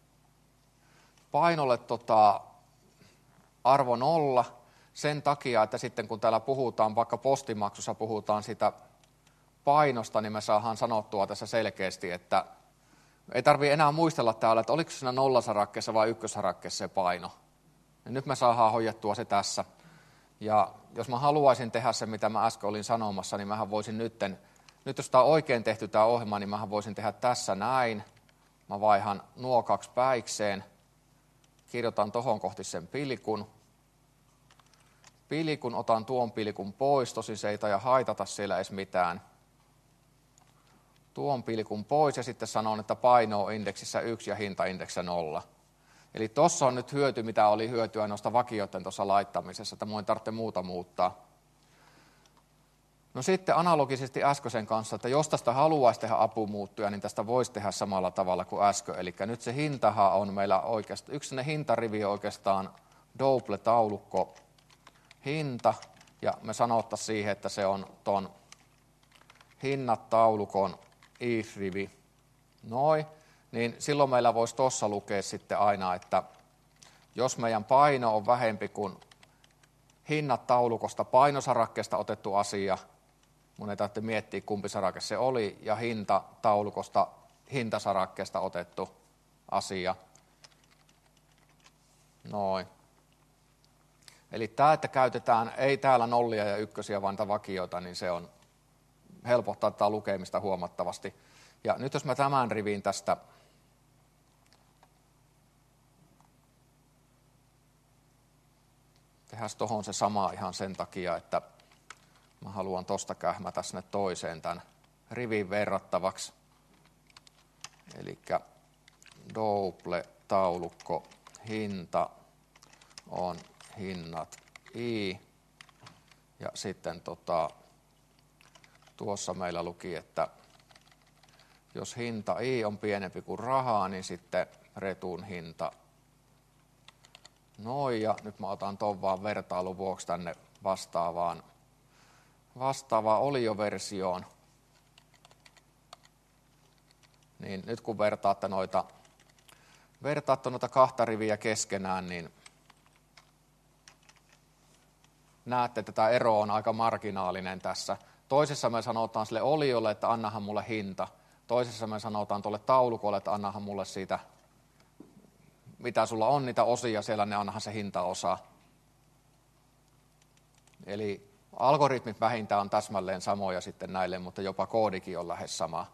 Speaker 1: arvo 0 sen takia, että sitten kun täällä puhutaan, vaikka postimaksussa puhutaan sitä painosta, niin me saadaan sanottua tässä selkeästi, että ei tarvitse enää muistella täällä, että oliko siinä 0-sarakkeessa vai 1-sarakkeessa se paino. Ja nyt me saadaan hoidettua se tässä. Ja jos mä haluaisin tehdä se, mitä mä äsken olin sanomassa, niin mähän voisin nyt jos tämä on oikein tehty tämä ohjelma, niin mähän voisin tehdä tässä näin. mä vaihan nuo 2 päikseen, kirjoitan tohon kohti sen pilkun. Pilkun, otan tuon pilkun pois, tosin se ei taida haitata siellä edes mitään. Tuon pilkun pois ja sitten sanon, että paino on indeksissä 1 ja hinta indeksissä 0. Eli tuossa on nyt hyöty, mitä oli hyötyä noista vakioiden tuossa laittamisessa, että mun ei tarvitse muuta muuttaa. No sitten analogisesti äskeisen kanssa, että jos tästä haluaisi tehdä apumuuttuja, niin tästä voisi tehdä samalla tavalla kuin äsken. Eli nyt se hintahan on meillä oikeastaan, yksi hintarivi on oikeastaan Double-taulukko hinta, ja me sanottaisiin siihen, että se on ton hinnat-taulukon if-rivi. Noin, niin silloin meillä voisi tuossa lukea sitten aina, että jos meidän paino on vähempi kuin hinnat-taulukosta painosarakkeesta otettu asia, mun ei tarvitse miettiä, kumpi sarake se oli, ja hinta-taulukosta hintasarakkeesta otettu asia. Noin. Eli tämä, että käytetään ei täällä nollia ja ykkösiä, vaan vakioita, niin se on helpottaa tätä lukemista huomattavasti. Ja nyt jos mä tämän rivin tästä tehdään tuohon se sama ihan sen takia, että mä haluan tosta kähmätä sinne toiseen tämän rivin verrattavaksi. Eli Double-taulukko hinta on hinnat I. Ja sitten tuossa meillä luki, että jos hinta I on pienempi kuin rahaa, niin sitten retun hinta. Noin, ja nyt mä otan ton vaan vertailun vuoksi tänne vastaavaan olioversioon. Niin nyt kun vertaatte noita 2 riviä keskenään, niin näette, että tämä ero on aika marginaalinen tässä. Toisessa me sanotaan sille oliolle, että annahan mulle hinta. Toisessa me sanotaan tuolle taulukolle, että annahan mulle siitä, mitä sulla on niitä osia, siellä ne annahan se hintaosa. Eli algoritmit vähintään on täsmälleen samoja sitten näille, mutta jopa koodikin on lähes sama.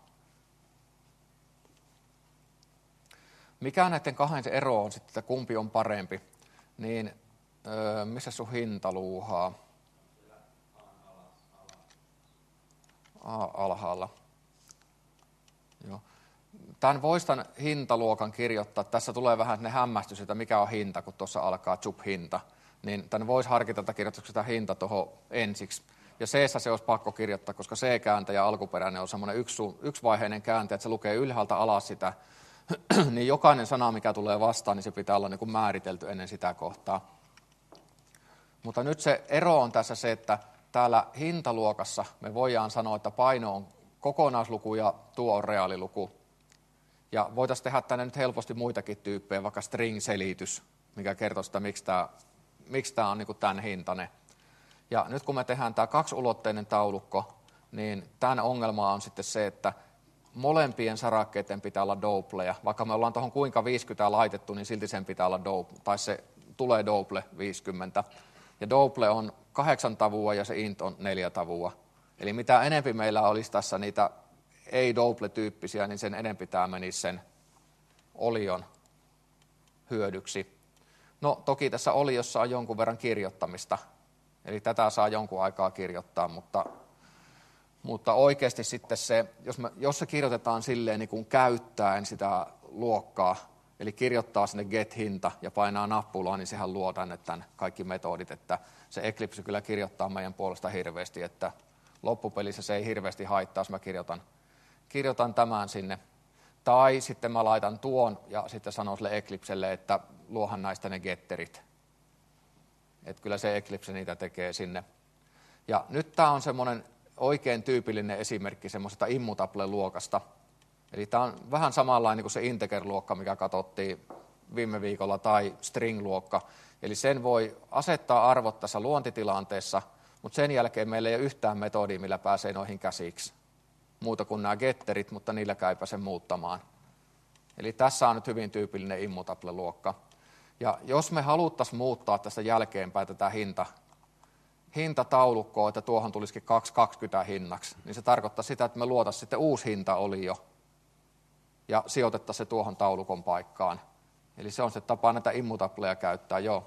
Speaker 1: Mikä näiden 2 ero on sitten, että kumpi on parempi? Niin missä sun hinta luuhaa? Alhaalla. Joo. Tämän voisi tämän hintaluokan kirjoittaa. Tässä tulee vähän ne hämmästys, että mikä on hinta, kun tuossa alkaa hinta. Niin tämän voisi harkita, että kirjoittaisi sitä hinta tuohon ensiksi. Ja C-ssä se olisi pakko kirjoittaa, koska C-kääntäjä alkuperäinen on semmoinen yksivaiheinen kääntäjä, että se lukee ylhäältä alas sitä. Niin jokainen sana, mikä tulee vastaan, niin se pitää olla niin kuin määritelty ennen sitä kohtaa. Mutta nyt se ero on tässä se, että täällä hintaluokassa me voidaan sanoa, että paino on kokonaisluku ja tuo on reaaliluku. Ja voitaisiin tehdä tänne nyt helposti muitakin tyyppejä, vaikka string-selitys, mikä kertoo sitä, miksi tämä on niin kuin tämän hintainen. Ja nyt kun me tehdään tämä 2-ulotteinen taulukko, niin tämän ongelma on sitten se, että molempien sarakkeiden pitää olla doubleja. Vaikka me ollaan tuohon kuinka 50 laitettu, niin silti sen pitää olla double, tai se tulee double 50. Ja double on 8 tavua ja se int on 4 tavua. Eli mitä enempi meillä olisi tässä niitä ei-double-tyyppisiä, niin sen enempi tämä menisi sen olion hyödyksi. No toki tässä oliossa on jonkun verran kirjoittamista, eli tätä saa jonkun aikaa kirjoittaa, mutta oikeasti sitten se, jos se kirjoitetaan silleen niin kuin käyttäen sitä luokkaa, eli kirjoittaa sinne get-hinta ja painaa nappulaa, niin sehän luo tänne tämän kaikki metodit, että se Eclipse kyllä kirjoittaa meidän puolesta hirveästi, että loppupelissä se ei hirveästi haittaa, jos mä kirjoitan tämän sinne. Tai sitten mä laitan tuon ja sitten sanon sille Eclipselle, että luohan näistä ne getterit. Että kyllä se Eclipse niitä tekee sinne. Ja nyt tämä on semmoinen oikein tyypillinen esimerkki semmoisesta immutable-luokasta. Eli tämä on vähän samanlainen kuin se integer-luokka, mikä katsottiin viime viikolla, tai string-luokka. Eli sen voi asettaa arvot tässä luontitilanteessa, mutta sen jälkeen meillä ei ole yhtään metodia, millä pääsee noihin käsiksi. Muuta kuin nämä getterit, mutta niilläkään ei pääse muuttamaan. Eli tässä on nyt hyvin tyypillinen immutable-luokka. Ja jos me haluttaisiin muuttaa tästä jälkeenpäin tätä hintataulukkoa, että tuohon tulisikin 2,20 hinnaksi, niin se tarkoittaa sitä, että me luotaisiin sitten uusi hinta oli jo. ja sijoitettaisiin se tuohon taulukon paikkaan. Eli se on se tapa näitä immutableja käyttää, joo.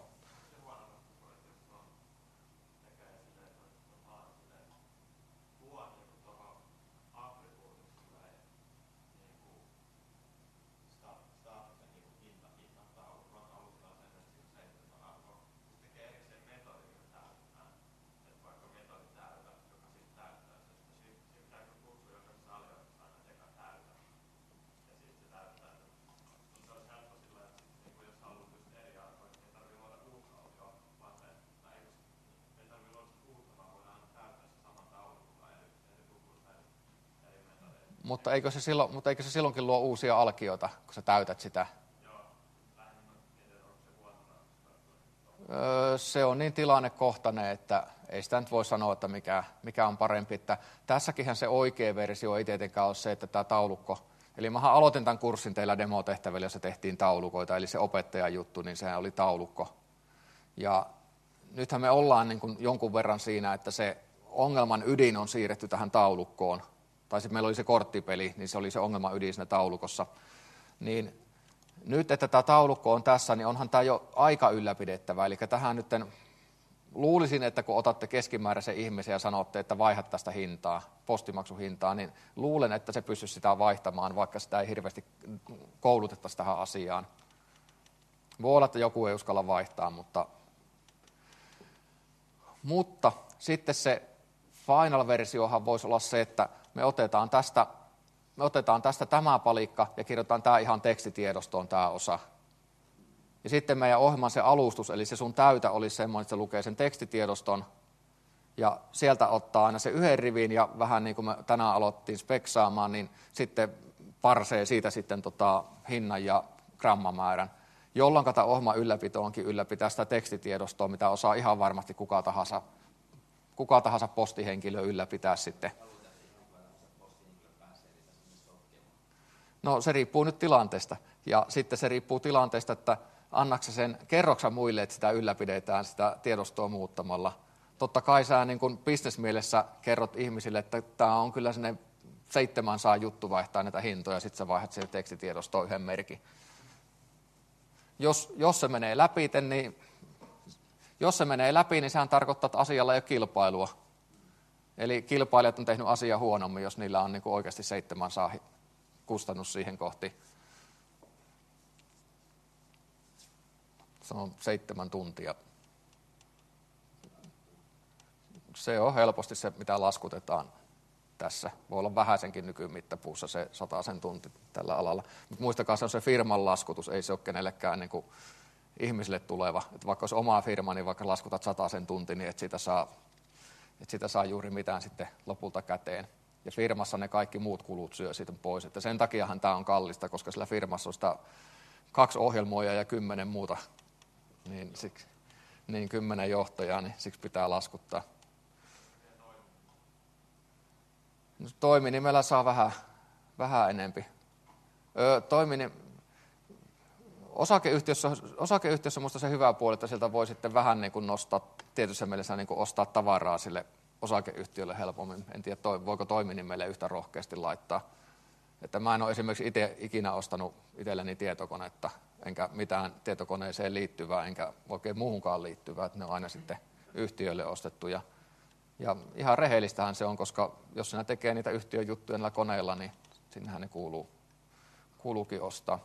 Speaker 1: Mutta eikö se silloinkin luo uusia alkioita, kun sä täytät sitä? Se on niin tilannekohtainen, että ei sitä nyt voi sanoa, että mikä on parempi. Että tässäkinhän se oikea versio ei tietenkään ole se, että tämä taulukko. Eli mä aloitin tämän kurssin teillä demotehtävillä, jossa tehtiin taulukoita, eli se opettajan juttu, niin sehän oli taulukko. Ja nythän me ollaan niin kuin jonkun verran siinä, että se ongelman ydin on siirretty tähän taulukkoon. Tai sitten meillä oli se korttipeli, niin se oli se ongelman ydin siinä taulukossa. Niin nyt, että tämä taulukko on tässä, niin onhan tämä jo aika ylläpidettävä. Eli tähän nyt luulisin, että kun otatte keskimääräisen ihmisen ja sanotte, että vaihdat tästä hintaa, postimaksuhintaa, niin luulen, että se pystyisi sitä vaihtamaan, vaikka sitä ei hirveästi koulutettaisi tähän asiaan. Voi olla, että joku ei uskalla vaihtaa, mutta sitten se final-versiohan voisi olla se, että me otetaan tästä tämä palikka ja kirjoitetaan tämä ihan tekstitiedostoon tämä osa. Ja sitten meidän ohjelman se alustus, eli se sun täytä olisi semmoinen, että se lukee sen tekstitiedoston ja sieltä ottaa aina se yhden rivin ja vähän niin kuin me tänään aloittiin speksaamaan, niin sitten parsee siitä sitten hinnan ja grammamäärän, jolloin tämä ohjelman ylläpitoonkin ylläpitää sitä tekstitiedostoa, mitä osaa ihan varmasti kuka tahansa postihenkilö ylläpitää sitten. No se riippuu nyt tilanteesta ja sitten se riippuu tilanteesta, että annaksa sen kerroksa muille, että sitä ylläpidetään sitä tiedostoa muuttamalla. Totta kai sä niin kuin bisnesmielessä kerrot ihmisille, että tämä on kyllä sinne 700 juttu vaihtaa näitä hintoja, sitten sä vaihdat siihen tekstitiedostoon yhden merkin. Jos se menee läpi, niin sehän tarkoittaa, että asialla ei ole kilpailua. Eli kilpailijat on tehnyt asiaa huonommin, jos niillä on niin kuin oikeasti 700 kustannus siihen kohti. Se on 7 tuntia. Se on helposti se, mitä laskutetaan tässä. Voi olla vähäisenkin nykymittapuussa se 100 tunti tällä alalla. Mutta muistakaa, se on se firman laskutus, ei se ole kenellekään niin kuin ihmisille tuleva. Et vaikka olisi oma firma, niin vaikka laskutat 100 tunti, niin et siitä saa juuri mitään sitten lopulta käteen. Ja firmassa ne kaikki muut kulut syö siitä pois. Että sen takiahan tämä on kallista, koska sillä firmassa on sitä 2 ohjelmoijaa ja 10 muuta, niin 10 johtajaa, niin siksi pitää laskuttaa. Toiminimellä saa vähän enempi. Osakeyhtiössä minusta se hyvä puoli, että sieltä voi sitten vähän niin kuin nostaa, tietyssä mielessä niin kuin ostaa tavaraa sille osakeyhtiölle helpommin. En tiedä, voiko toiminimelle yhtä rohkeasti laittaa. Että mä en ole esimerkiksi itse ikinä ostanut itselleni tietokonetta, enkä mitään tietokoneeseen liittyvää, enkä oikein muuhunkaan liittyvää, että ne on aina sitten yhtiöille ostettu. Ja ihan rehellistähän se on, koska jos sinä tekee niitä yhtiön juttuja näillä koneilla, niin sinnehän ne kuuluukin ostaa.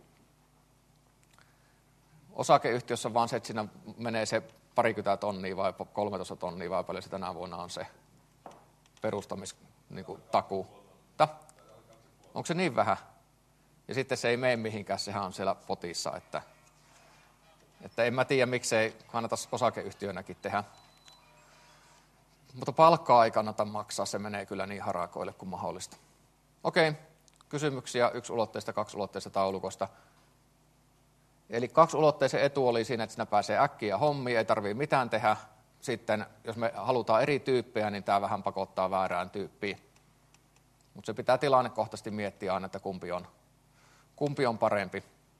Speaker 1: Osakeyhtiössä vaan se, että siinä menee se 20 tonnia vai 13 tonnia vai paljon se tänä vuonna on se perustamistakuu. Onko se niin vähän? Ja sitten se ei mene mihinkään, sehän on siellä potissa, että en mä tiedä, miksei kannata osakeyhtiönäkin tehdä. Mutta palkkaa ei kannata maksaa, se menee kyllä niin harakoille kuin mahdollista. Okei, kysymyksiä 1-ulotteista, 2-ulotteista taulukosta. Eli 2-ulotteisen etu oli siinä, että siinä pääsee äkkiä hommiin, ei tarvitse mitään tehdä. Sitten, jos me halutaan eri tyyppejä, niin tämä vähän pakottaa väärään tyyppiin. Mutta se pitää tilannekohtaisesti miettiä aina, että kumpi on parempi.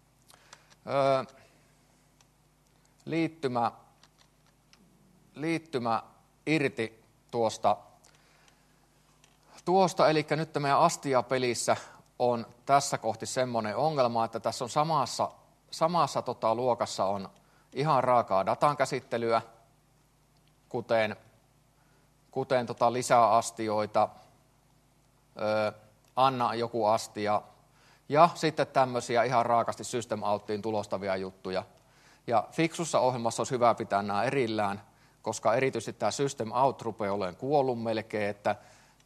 Speaker 1: Liittymä irti tuosta, eli nyt meidän Astia-pelissä on tässä kohti semmoinen ongelma, että tässä on samassa luokassa on ihan raakaa datan käsittelyä, kuten lisäastioita, anna joku astia, ja sitten tämmöisiä ihan raakasti system outtiin tulostavia juttuja. Ja fiksussa ohjelmassa olisi hyvä pitää nämä erillään, koska erityisesti tämä system out rupeaa olemaan kuollut melkein, että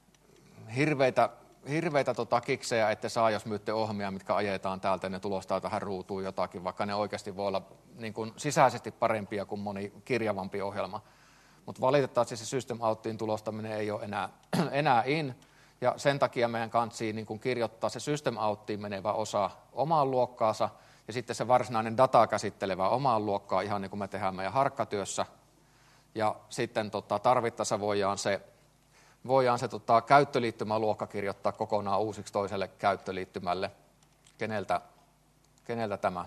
Speaker 1: hirveitä kiksejä ette saa, jos myytte ohjelmia, mitkä ajetaan täältä ja ne tulostaa tähän ruutuun jotakin, vaikka ne oikeasti voi olla niin kuin sisäisesti parempia kuin moni kirjavampi ohjelma. Mutta valitettavasti se system outtiin tulostaminen ei ole enää in, ja sen takia meidän kantsii niin kuin kirjoittaa se system outtiin menevä osa omaan luokkaansa, ja sitten se varsinainen dataa käsittelevä omaan luokkaan, ihan niin kuin me tehdään meidän harkkatyössä. Ja sitten tarvittaessa voidaan se käyttöliittymäluokka kirjoittaa kokonaan uusiksi toiselle käyttöliittymälle. Keneltä tämä?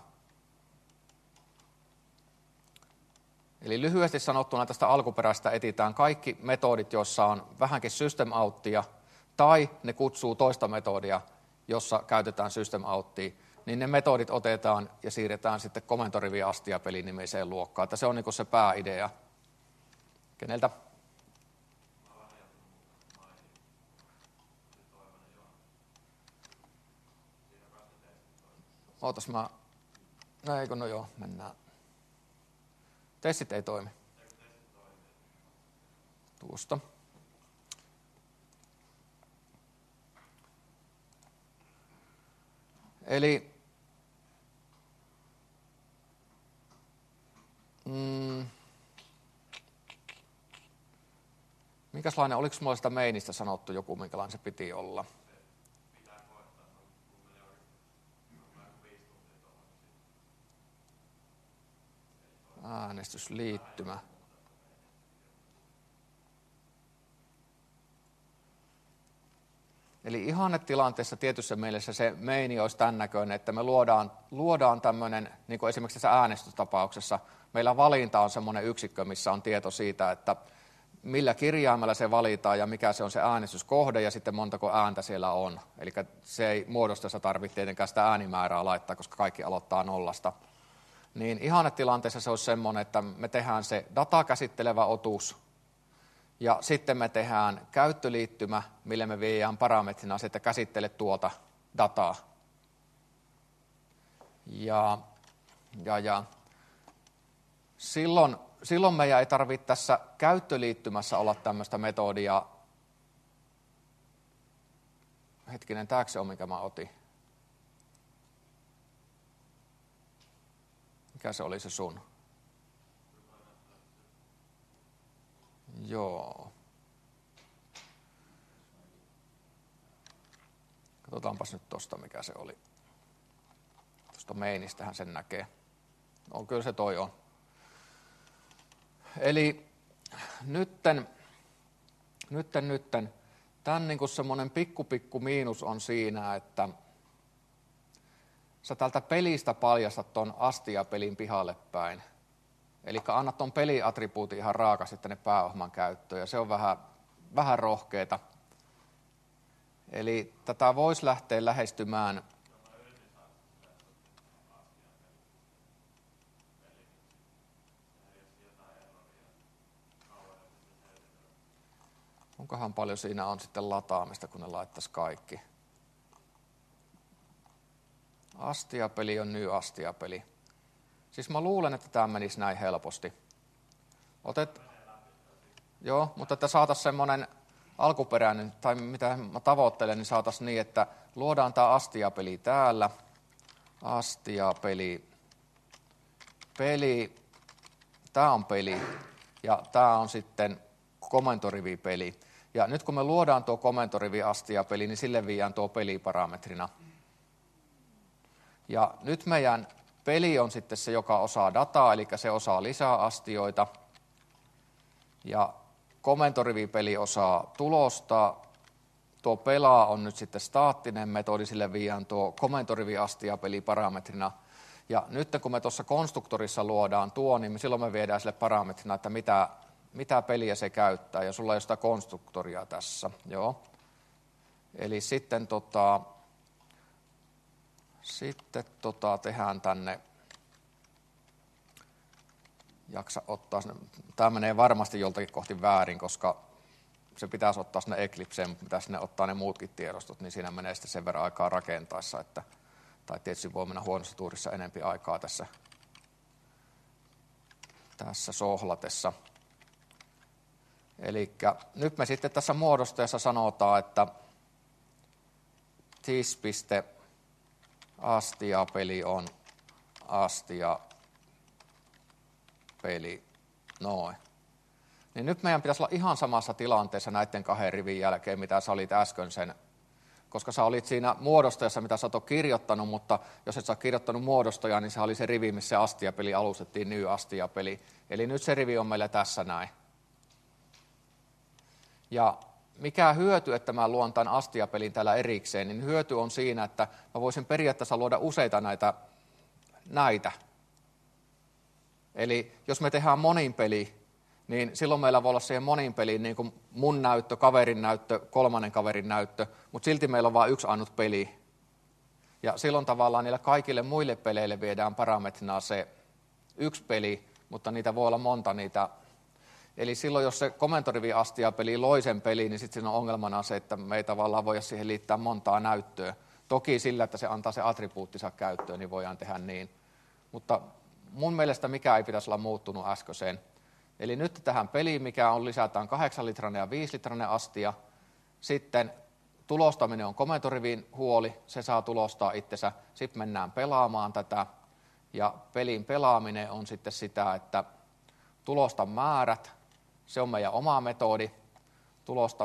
Speaker 1: Eli lyhyesti sanottuna tästä alkuperäistä etsitään kaikki metodit, joissa on vähänkin system outtia, tai ne kutsuu toista metodia, jossa käytetään system outtia, niin ne metodit otetaan ja siirretään sitten komentorivi astia pelinimeiseen luokkaan. Että se on niin kuin se pääidea. Keneltä? Ootas mä... No joo, mennään. Testit ei toimi. Tuosta. Eli minkälainen, oliko minulla sitä mainista sanottu joku, minkälainen se piti olla? Äänestysliittymä. Eli ihannetilanteessa tietyssä mielessä se meini olisi tämän näköinen, että me luodaan tämmöinen, niin kuin esimerkiksi tässä äänestystapauksessa, meillä valinta on semmoinen yksikkö, missä on tieto siitä, että millä kirjaimella se valitaan ja mikä se on se äänestyskohde ja sitten montako ääntä siellä on. Eli se ei muodostossa tarvitse tietenkään sitä äänimäärää laittaa, koska kaikki aloittaa nollasta. Niin ihannetilanteessa se olisi semmoinen, että me tehdään se dataa käsittelevä otus ja sitten me tehdään käyttöliittymä, mille me viedään parametrina se, että käsittele tuota dataa. Ja silloin meidän ei tarvitse tässä käyttöliittymässä olla tämmöistä metodia. Hetkinen, tääkö se on, mikä mä otin? Mikä se oli se sun? Joo. Katsotaanpas nyt tosta, mikä se oli. Tuosta meinistähän sen näkee. No, kyllä se toi on. Eli nytten tämän niin kuin semmoinen pikku miinus on siinä, että sä tältä pelistä paljastat ton astia-pelin pihalle päin. Eli annat ton peliattribuutin ihan raakasti tänne pääohjelman käyttöön, ja se on vähän rohkeeta. Eli tätä voisi lähteä lähestymään. Onkohan paljon siinä on sitten lataamista, kun ne laittaisi kaikki. Astia-peli on new astia-peli. Siis mä luulen, että tämä menisi näin helposti. Joo, mutta että saataisiin semmoinen alkuperäinen, tai mitä mä tavoittelen, niin saataisiin niin, että luodaan tämä astia-peli täällä. Astia-peli. Tämä on peli. Ja tämä on sitten komentorivi-peli. Ja nyt kun me luodaan tuo komentorivi astia-peli, niin sille viiään tuo peliparametrina. Ja nyt meidän peli on sitten se, joka osaa dataa, eli se osaa lisää astioita. Ja komentorivi-peli osaa tulosta. Tuo pelaa on nyt sitten staattinen metodi, sille viiään tuo komentorivi-astia-peli parametrina. Ja nyt kun me tuossa konstruktorissa luodaan tuo, niin silloin me viedään sille parametrina, että mitä peliä se käyttää. Ja sulla ei ole sitä konstruktoria tässä. Joo. Eli sitten Sitten tehdään tänne, jaksa ottaa sinne, tämä menee varmasti joltakin kohti väärin, koska se pitäisi ottaa sinne Eclipseen, mutta pitäisi sinne ottaa ne muutkin tiedostot, niin siinä menee sitten sen verran aikaa rakentaessa, että, tai tietysti voi mennä huonossa tuurissa enempi aikaa tässä sohlatessa. Eli nyt me sitten tässä muodostajassa sanotaan, että tis.astiapeli on astiapeli, noin. Niin nyt meidän pitäisi olla ihan samassa tilanteessa näiden 2 rivin jälkeen, mitä sä olit äsken sen, koska sä olit siinä muodostajassa, mitä sä oot kirjoittanut, mutta jos et sä ole kirjoittanut muodostajaa, niin se oli se rivi, missä se astiapeli alustettiin, new astiapeli. Eli nyt se rivi on meillä tässä näin. Ja mikä hyöty, että mä luon tämän astiapelin täällä erikseen, niin hyöty on siinä, että mä voisin periaatteessa luoda useita näitä. Eli jos me tehdään monin peli, niin silloin meillä voi olla siihen monin peliin niin kuin mun näyttö, kaverin näyttö, kolmannen kaverin näyttö, mutta silti meillä on vain yksi ainut peli. Ja silloin tavallaan niillä kaikille muille peleille viedään parametrina se yksi peli, mutta niitä voi olla monta niitä. Eli silloin, jos se komentorivi-astiapeli loi sen peliin, niin sitten siinä on ongelmana se, että me ei tavallaan voida siihen liittää montaa näyttöä. Toki sillä, että se antaa se attribuuttinsa käyttöön, niin voidaan tehdä niin. Mutta mun mielestä mikään ei pitäisi olla muuttunut äskeiseen. Eli nyt tähän peliin, mikä on, lisätään 8-litrainen ja 5-litrainen astia. Sitten tulostaminen on komentorivin huoli, se saa tulostaa itsensä. Sitten mennään pelaamaan tätä. Ja pelin pelaaminen on sitten sitä, että tulosta määrät, se on meidän oma metodi, tulosta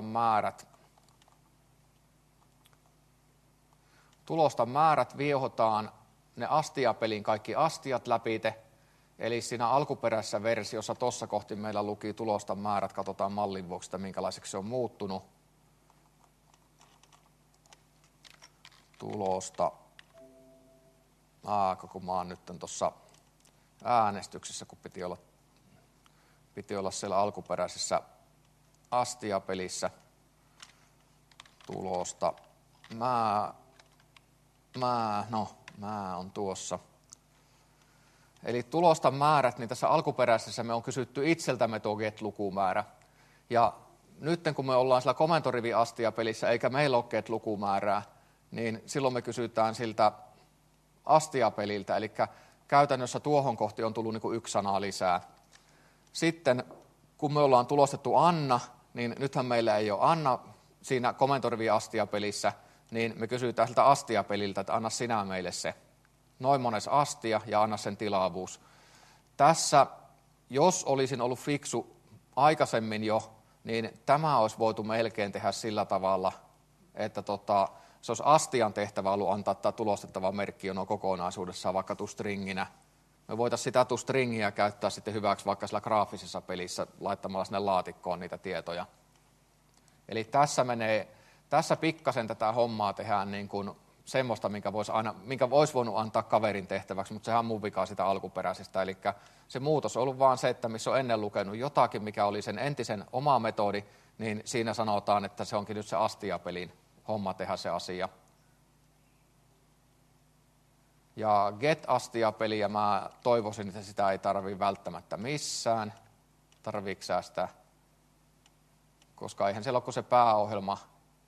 Speaker 1: määrät viehotaan ne astiapelin kaikki astiat läpite, eli siinä alkuperäisessä versiossa tuossa kohti meillä luki tulosta määrät, katsotaan mallin vuoksi, että minkälaiseksi se on muuttunut. Tulosta, kun mä oon nyt tuossa äänestyksessä, kun piti olla siellä alkuperäisessä astiapelissä tulosta. Mä on tuossa. Eli tulosta määrät, niin tässä alkuperäisessä me on kysytty itseltämme tuo get-lukumäärä. Ja nyt kun me ollaan siellä komentorivi-astiapelissä eikä meillä ole get-lukumäärää, niin silloin me kysytään siltä astiapeliltä, eli käytännössä tuohon kohti on tullut niin kuin 1 sana lisää. Sitten kun me ollaan tulostettu Anna, niin nythän meillä ei ole Anna siinä komentorivi-astiapelissä, niin me kysytään siltä astiapeliltä, että anna sinä meille se. Noin mones astia ja anna sen tilaavuus. Tässä, jos olisin ollut fiksu aikaisemmin jo, niin tämä olisi voitu melkein tehdä sillä tavalla, että se olisi astian tehtävä ollut antaa tämä tulostettava merkki jo kokonaisuudessaan vaikka toStringinä. Me voitaisiin sitä toStringiä käyttää sitten hyväksi vaikka sillä graafisessa pelissä laittamalla sinne laatikkoon niitä tietoja. Eli tässä pikkasen tätä hommaa tehdään niin kuin semmoista, minkä voisi voinut antaa kaverin tehtäväksi, mutta sehän on mun vika sitä alkuperäisestä. Eli se muutos on ollut vaan se, että missä on ennen lukenut jotakin, mikä oli sen entisen oma metodi, niin siinä sanotaan, että se onkin nyt se astiapelin homma tehdä se asia. Ja get-astiapeliä mä toivoisin, että sitä ei tarvitse välttämättä missään. Tarviiko sä sitä? Koska eihän siellä ole kuin se pääohjelma.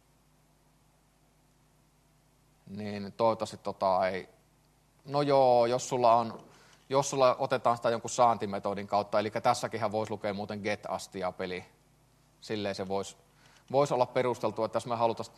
Speaker 1: Niin toivottavasti ei. No joo, jos sulla otetaan sitä jonkun saantimetodin kautta, eli tässäkinhän voisi lukea muuten get-astiapeli. Silleen se voisi olla perusteltua, että jos me halutaan.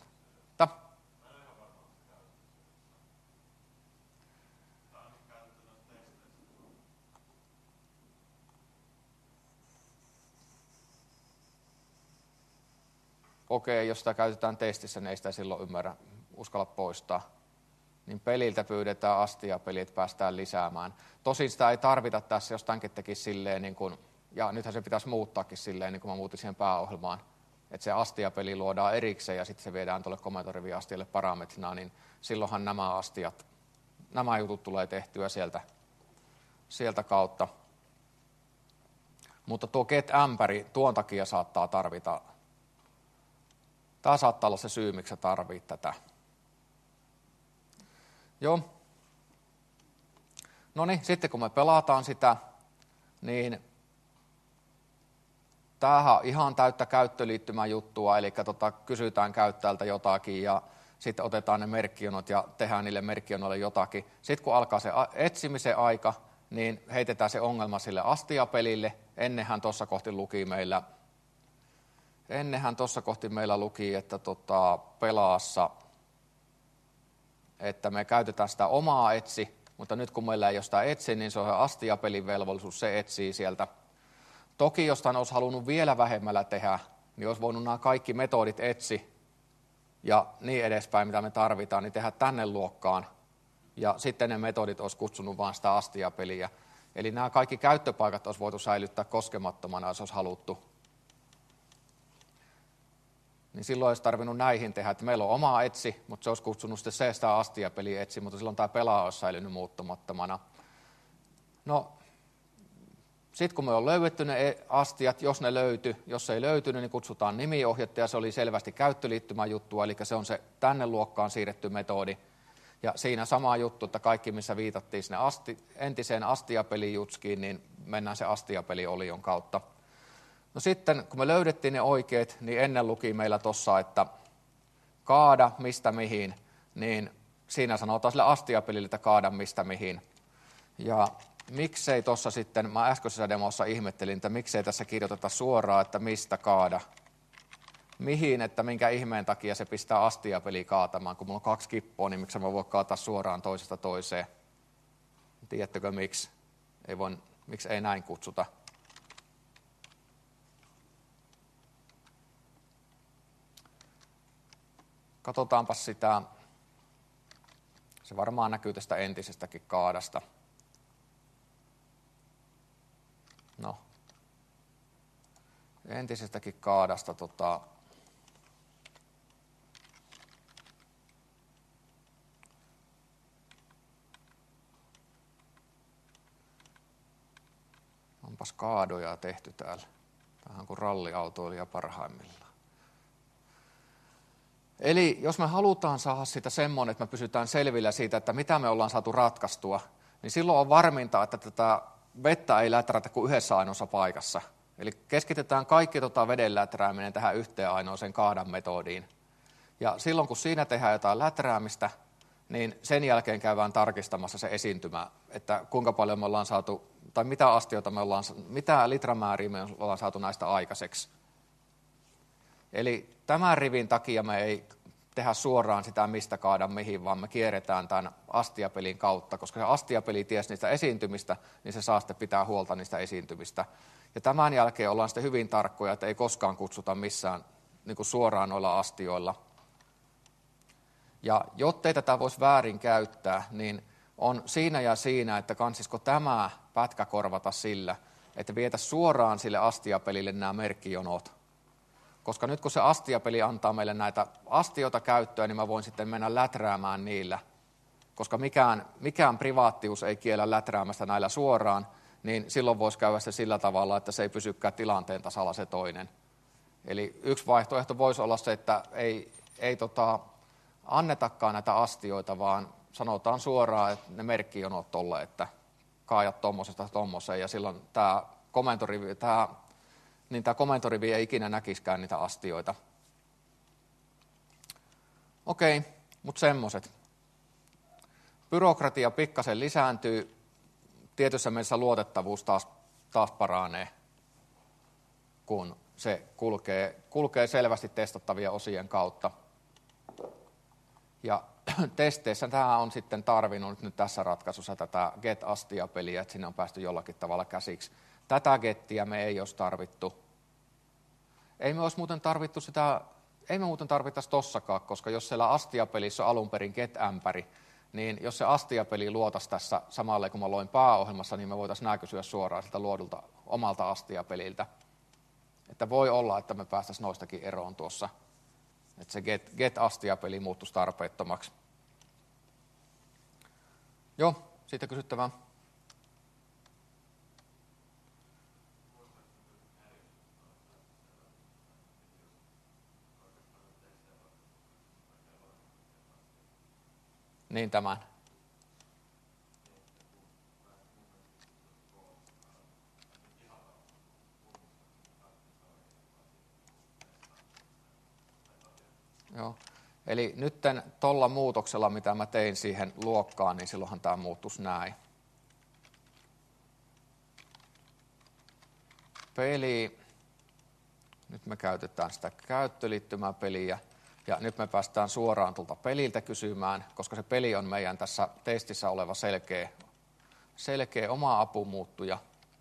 Speaker 1: Okei, jos sitä käytetään testissä, niin ei sitä silloin uskalla poistaa. Niin peliltä pyydetään astiapeli, että päästään lisäämään. Tosin sitä ei tarvita tässä, jos tämänkin tekisi silleen, niin kuin, ja nythän se pitäisi muuttaakin silleen, niin kuin mä muutin siihen pääohjelmaan, että se astiapeli luodaan erikseen ja sitten se viedään tuolle komentorivi-astialle parametrina, niin silloinhan nämä jutut tulee tehtyä sieltä kautta. Mutta tuo get-ämpäri, tuon takia saattaa tarvita. Tämä saattaa olla se syy, miksi sä tarvitset tätä. Joo, No niin, sitten kun me pelataan sitä, niin tämähän on ihan täyttä käyttöliittymän juttua, eli kysytään käyttäjältä jotakin ja sitten otetaan ne merkkijonot ja tehdään niille merkkijonoille jotakin. Sitten kun alkaa se etsimisen aika, niin heitetään se ongelma sille astiapelille. Ennenhän tuossa kohti meillä luki, että pelaassa, että me käytetään sitä omaa etsi, mutta nyt kun meillä ei ole sitä etsi, niin se on astiapelin velvollisuus, se etsii sieltä. Toki jos tämän olisi halunnut vielä vähemmällä tehdä, niin olisi voinut nämä kaikki metodit etsi ja niin edespäin, mitä me tarvitaan, niin tehdä tänne luokkaan. Ja sitten ne metodit olisi kutsunut vain sitä astiapeliä. Eli nämä kaikki käyttöpaikat olisi voitu säilyttää koskemattomana, jos olisi haluttu. Niin silloin olisi tarvinnut näihin tehdä, että meillä on oma etsi, mutta se olisi kutsunut sitten sitä astiapeliä etsi, mutta silloin tämä pelaaja olisi säilynyt muuttumattomana. No, sitten kun me on löydetty ne astiat, jos ne löytyi, jos ei löytynyt, niin kutsutaan nimiohjetta, ja se oli selvästi käyttöliittymän juttua, eli se on se tänne luokkaan siirretty metodi. Ja siinä sama juttu, että kaikki, missä viitattiin sinne entiseen astiapelijutskiin, niin mennään se astiapeli-olion kautta. No sitten, kun me löydettiin ne oikeat, niin ennen luki meillä tuossa, että kaada mistä mihin, niin siinä sanotaan sille astiapelille, että kaada mistä mihin. Ja miksei tuossa sitten, mä äskeisessä demossa ihmettelin, että miksei tässä kirjoiteta suoraan, että mistä kaada. Mihin, että minkä ihmeen takia se pistää astiapeliä kaatamaan, kun mulla on 2 kippoa, niin miksi mä voin kaataa suoraan toisesta toiseen. Tiedättekö miksi? Miksi ei näin kutsuta? Katsotaanpas sitä. Se varmaan näkyy tästä entisestäkin kaadasta. No, entisestäkin kaadasta onpas kaadoja tehty täällä. Tämähän kuin ralliautoilija parhaimmillaan. Eli jos me halutaan saada sitä semmoinen, että me pysytään selvillä siitä, että mitä me ollaan saatu ratkaistua, niin silloin on varminta, että tätä vettä ei läträtä kuin yhdessä ainoassa paikassa. Eli keskitetään kaikki veden läträäminen tähän yhteen ainoaseen kaadan metodiin. Ja silloin kun siinä tehdään jotain läträämistä, niin sen jälkeen käydään tarkistamassa se esiintymä, että kuinka paljon me ollaan saatu, tai mitä astioita mitä litramääriä me ollaan saatu näistä aikaiseksi. Eli tämän rivin takia me ei tehdä suoraan sitä, mistä kaada mihin, vaan me kierretään tämän astiapelin kautta, koska se astiapeli ties niistä esiintymistä, niin se saa sitten pitää huolta niistä esiintymistä. Ja tämän jälkeen ollaan sitten hyvin tarkkoja, että ei koskaan kutsuta missään niin kuin suoraan noilla astioilla. Ja jottei tätä voisi väärin käyttää, niin on siinä ja siinä, että kansisko tämä pätkä korvata sillä, että vietä suoraan sille astiapelille nämä merkkijonot. Koska nyt kun se astiapeli antaa meille näitä astioita käyttöön, niin mä voin sitten mennä läträämään niillä. Koska mikään privaattius ei kiellä läträämästä näillä suoraan, niin silloin voisi käydä se sillä tavalla, että se ei pysykään tilanteen tasalla se toinen. Eli yksi vaihtoehto voisi olla se, että ei annetakaan näitä astioita, vaan sanotaan suoraan, että ne merkkijonot tolle, että kaajat tommosesta tommoseen, ja silloin tämä komentorivi ei ikinä näkiskään niitä astioita. Okei, mutta semmoiset. Byrokratia pikkasen lisääntyy, tietyssä mielessä luotettavuus taas paranee, kun se kulkee selvästi testattavia osien kautta. Ja testeissä tämä on sitten tarvinnut nyt tässä ratkaisussa tätä get-astia-peliä, että sinne on päästy jollakin tavalla käsiksi. Tätä gettiä me ei olisi tarvittu. Ei me muuten tarvittaisi tossakaan, koska jos siellä astiapelissä on alun perin get-ämpäri, niin jos se astiapeli luotaisi tässä samalle kun mä loin pääohjelmassa, niin me voitaisiin nämä kysyä suoraan siltä luodulta omalta astiapeliltä. Että voi olla, että me päästäisiin noistakin eroon tuossa. Että se get-astiapeli muuttuisi tarpeettomaksi. Joo, siitä kysyttävää. Niin tämän. Joo. Eli nytten tuolla muutoksella, mitä mä tein siihen luokkaan, niin silloinhan tämä muuttuisi näin. Peli. Nyt me käytetään sitä käyttöliittymäpeliä. Ja nyt me päästään suoraan tuolta peliltä kysymään, koska se peli on meidän tässä testissä oleva selkeä oma apumuuttuja.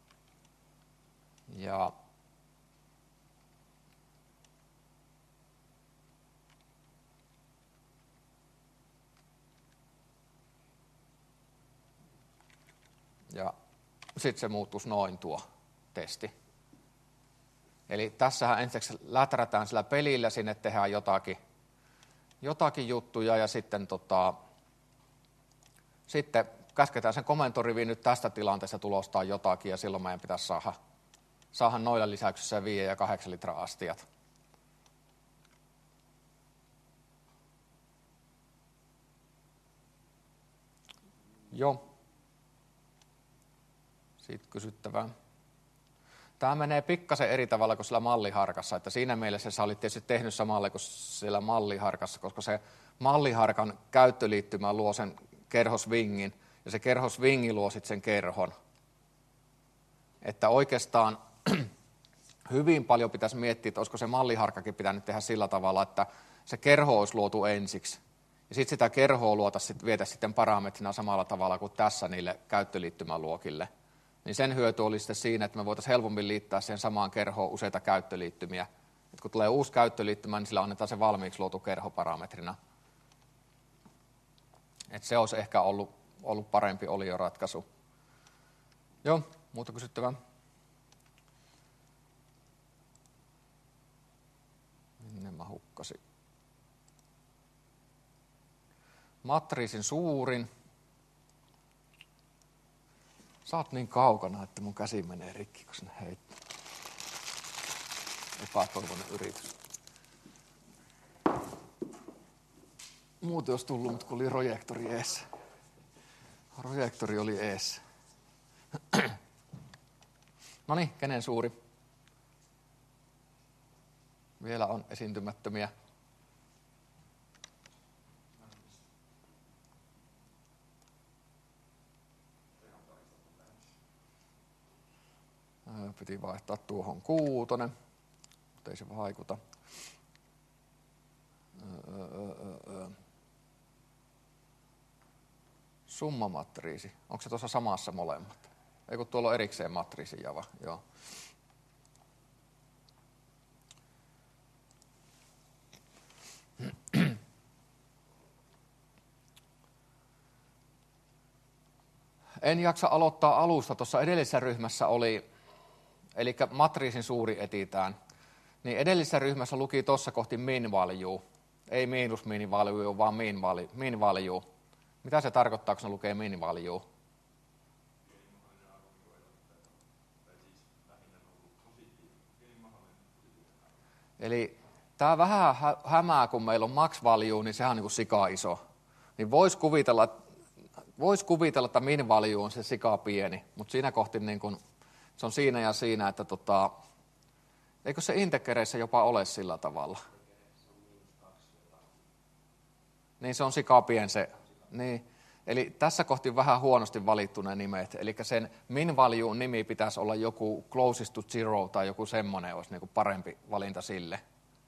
Speaker 1: Ja sitten se muuttuisi noin tuo testi. Eli tässähän ensiksi läträtään sillä pelillä, sinne tehdään jotakin juttuja ja sitten käsketään sen komentoriviin nyt tästä tilanteesta tulostaa jotakin ja silloin meidän pitäisi saada noilla lisäyksissä 5 ja 8 litraa astiat. Joo. Siitä kysyttävää. Tämä menee pikkasen eri tavalla kuin sillä malliharkassa, että siinä mielessä sä olit tietysti tehnyt samalle kuin sillä malliharkassa, koska se malliharkan käyttöliittymä luo sen kerhosvingin ja se kerhosvingi luo sitten sen kerhon. Että oikeastaan hyvin paljon pitäisi miettiä, että olisiko se malliharkakin pitänyt tehdä sillä tavalla, että se kerho olisi luotu ensiksi. Ja sitten sitä kerhoa vietä sitten parametrina samalla tavalla kuin tässä niille käyttöliittymäluokille. Niin sen hyöty oli sitten siinä, että me voitaisiin helpommin liittää siihen samaan kerhoon useita käyttöliittymiä. Et kun tulee uusi käyttöliittymä, niin sillä annetaan se valmiiksi luotu kerhoparametrina. Et se olisi ehkä ollut parempi olioratkaisu. Joo, muuta kysyttävää? Minne mä hukkasin? Matriisin suurin. Sä oot niin kaukana, että mun käsi menee rikki, kun sinne heittää. Epätoivoinen yritys. Muuten olisi tullut, mutta kun oli projektori eessä. Projektori oli eessä. Noniin, kenen suuri? Vielä on esiintymättömiä. Piti vaihtaa tuohon 6, mutta ei se vaikuta. Summamatriisi. Onko se tuossa samassa molemmat? Ei kun tuolla on erikseen matriisijava. Joo. En jaksa aloittaa alusta. Tuossa edellisessä ryhmässä oli, eli matriisin suuri etitään, niin edellisessä ryhmässä luki tuossa kohti min value. Ei miinus min value, vaan min value. Mitä se tarkoittaa, kun se lukee min value? Eli tämä vähän hämää, kun meillä on max value, niin sehän on niin kuin sika iso. Niin voisi kuvitella, että min value on se sika pieni, mutta siinä kohti niin kun, se on siinä ja siinä, että eikö se integreissä jopa ole sillä tavalla? Niin se on sika pien se. Niin. Eli tässä kohti vähän huonosti valittu ne nimet. Eli sen min value nimi pitäisi olla joku closest to zero tai joku semmoinen olisi niin kuin parempi valinta sille.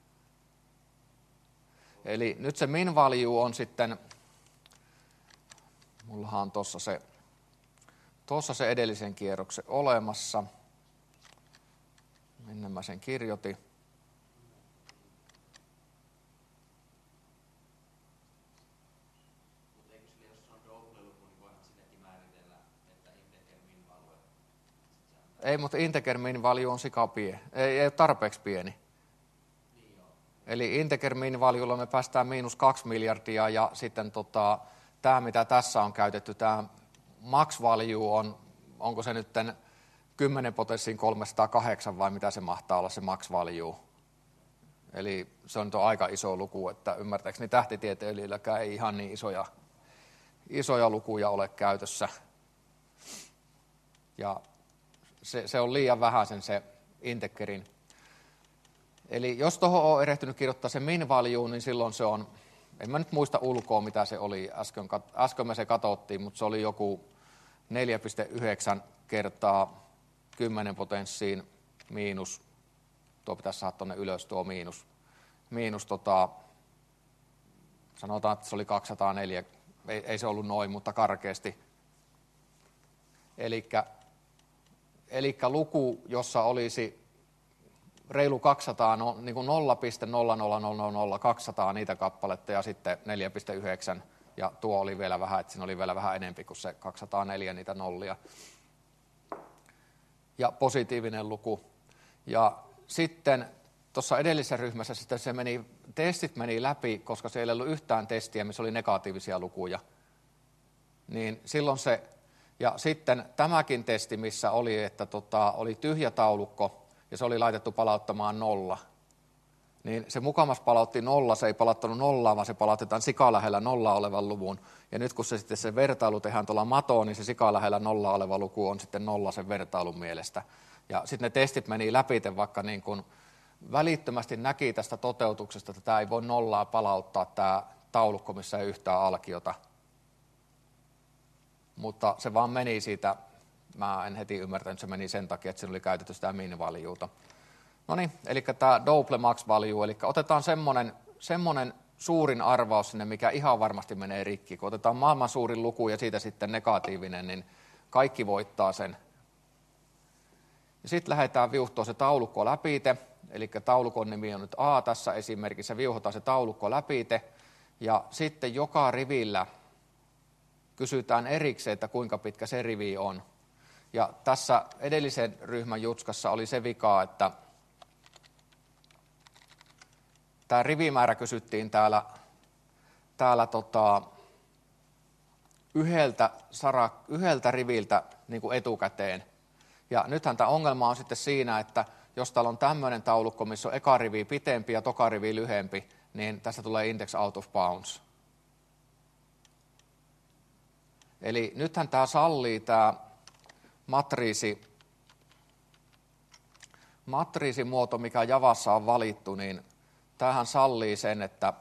Speaker 1: Eli nyt se min value on sitten, mullahan on tuossa se edellisen kierroksen olemassa. Minne mä sen kirjoitin?
Speaker 2: Mutta eikö sille, jos on Doppler-luku, niin voihan sillekin määritellä, että integer min value?
Speaker 1: Ei, mutta integer min value on ei ole tarpeeksi pieni.
Speaker 2: Niin joo.
Speaker 1: Eli integer min valuella me päästään -2 miljardia ja sitten tämä, mitä tässä on käytetty, tämä max value onko se nyt 10 potenssiin 308 vai mitä se mahtaa olla se max value. Eli se on aika iso luku, että ymmärtääkseni tähtitieteilijöilläkään ei ihan niin isoja lukuja ole käytössä. Ja se on liian vähäisen se integerin. Eli jos tuohon on erehtynyt kirjoittaa se min value, niin silloin se on, en mä nyt muista ulkoa mitä se oli, äsken me se katsottiin, mutta se oli joku 4,9 kertaa 10 potenssiin miinus, tuo pitäisi saada tuonne ylös tuo miinus sanotaan, että se oli 204, ei se ollut noin, mutta karkeasti. Elikkä luku, jossa olisi reilu 200, no, niin kuin 0,0000200 niitä kappaletta ja sitten 4,9 ja tuo oli vielä vähän, että siinä oli vielä vähän enempi kuin se 204 niitä nollia. Ja positiivinen luku. Ja sitten tuossa edellisessä ryhmässä sitten testit meni läpi, koska siellä ei ollut yhtään testiä, missä oli negatiivisia lukuja. Niin silloin se, ja sitten tämäkin testi, missä oli, että oli tyhjä taulukko, ja se oli laitettu palauttamaan 0. Niin se mukamas palautti 0, se ei palauttanut 0, vaan se palautetaan sikalähellä 0 olevan luvun. Ja nyt kun se vertailu tehdään tuolla matoon, niin se sikalähellä 0 oleva luku on sitten 0 sen vertailun mielestä. Ja sitten ne testit meni läpi, vaikka niin kuin välittömästi näki tästä toteutuksesta, että tämä ei voi 0 palauttaa tämä taulukko, missä ei yhtään alkiota. Mutta se vaan meni siitä, mä en heti ymmärtänyt, että se meni sen takia, että siinä oli käytetty sitä min-valuuta. No niin, eli tämä double max value, eli otetaan semmoinen suurin arvaus sinne, mikä ihan varmasti menee rikki. Kun otetaan maailman suurin luku ja siitä sitten negatiivinen, niin kaikki voittaa sen. Ja sitten lähdetään viuhtoon se taulukko läpite, eli taulukon nimi on nyt A tässä esimerkissä, viuhotaan se taulukko läpite, ja sitten joka rivillä kysytään erikseen, että kuinka pitkä se rivi on. Ja tässä edellisen ryhmän jutskassa oli se vika, että tämä rivimäärä kysyttiin täällä yhdeltä riviltä niin kuin etukäteen. Ja nythän tämä ongelma on sitten siinä, että jos täällä on tämmöinen taulukko, missä on eka rivi pitempi ja toka rivi lyhempi, niin tästä tulee index out of bounds. Eli nythän tämä sallii tämä matriisimuoto, mikä Javassa on valittu, niin tämähän sallii sen, että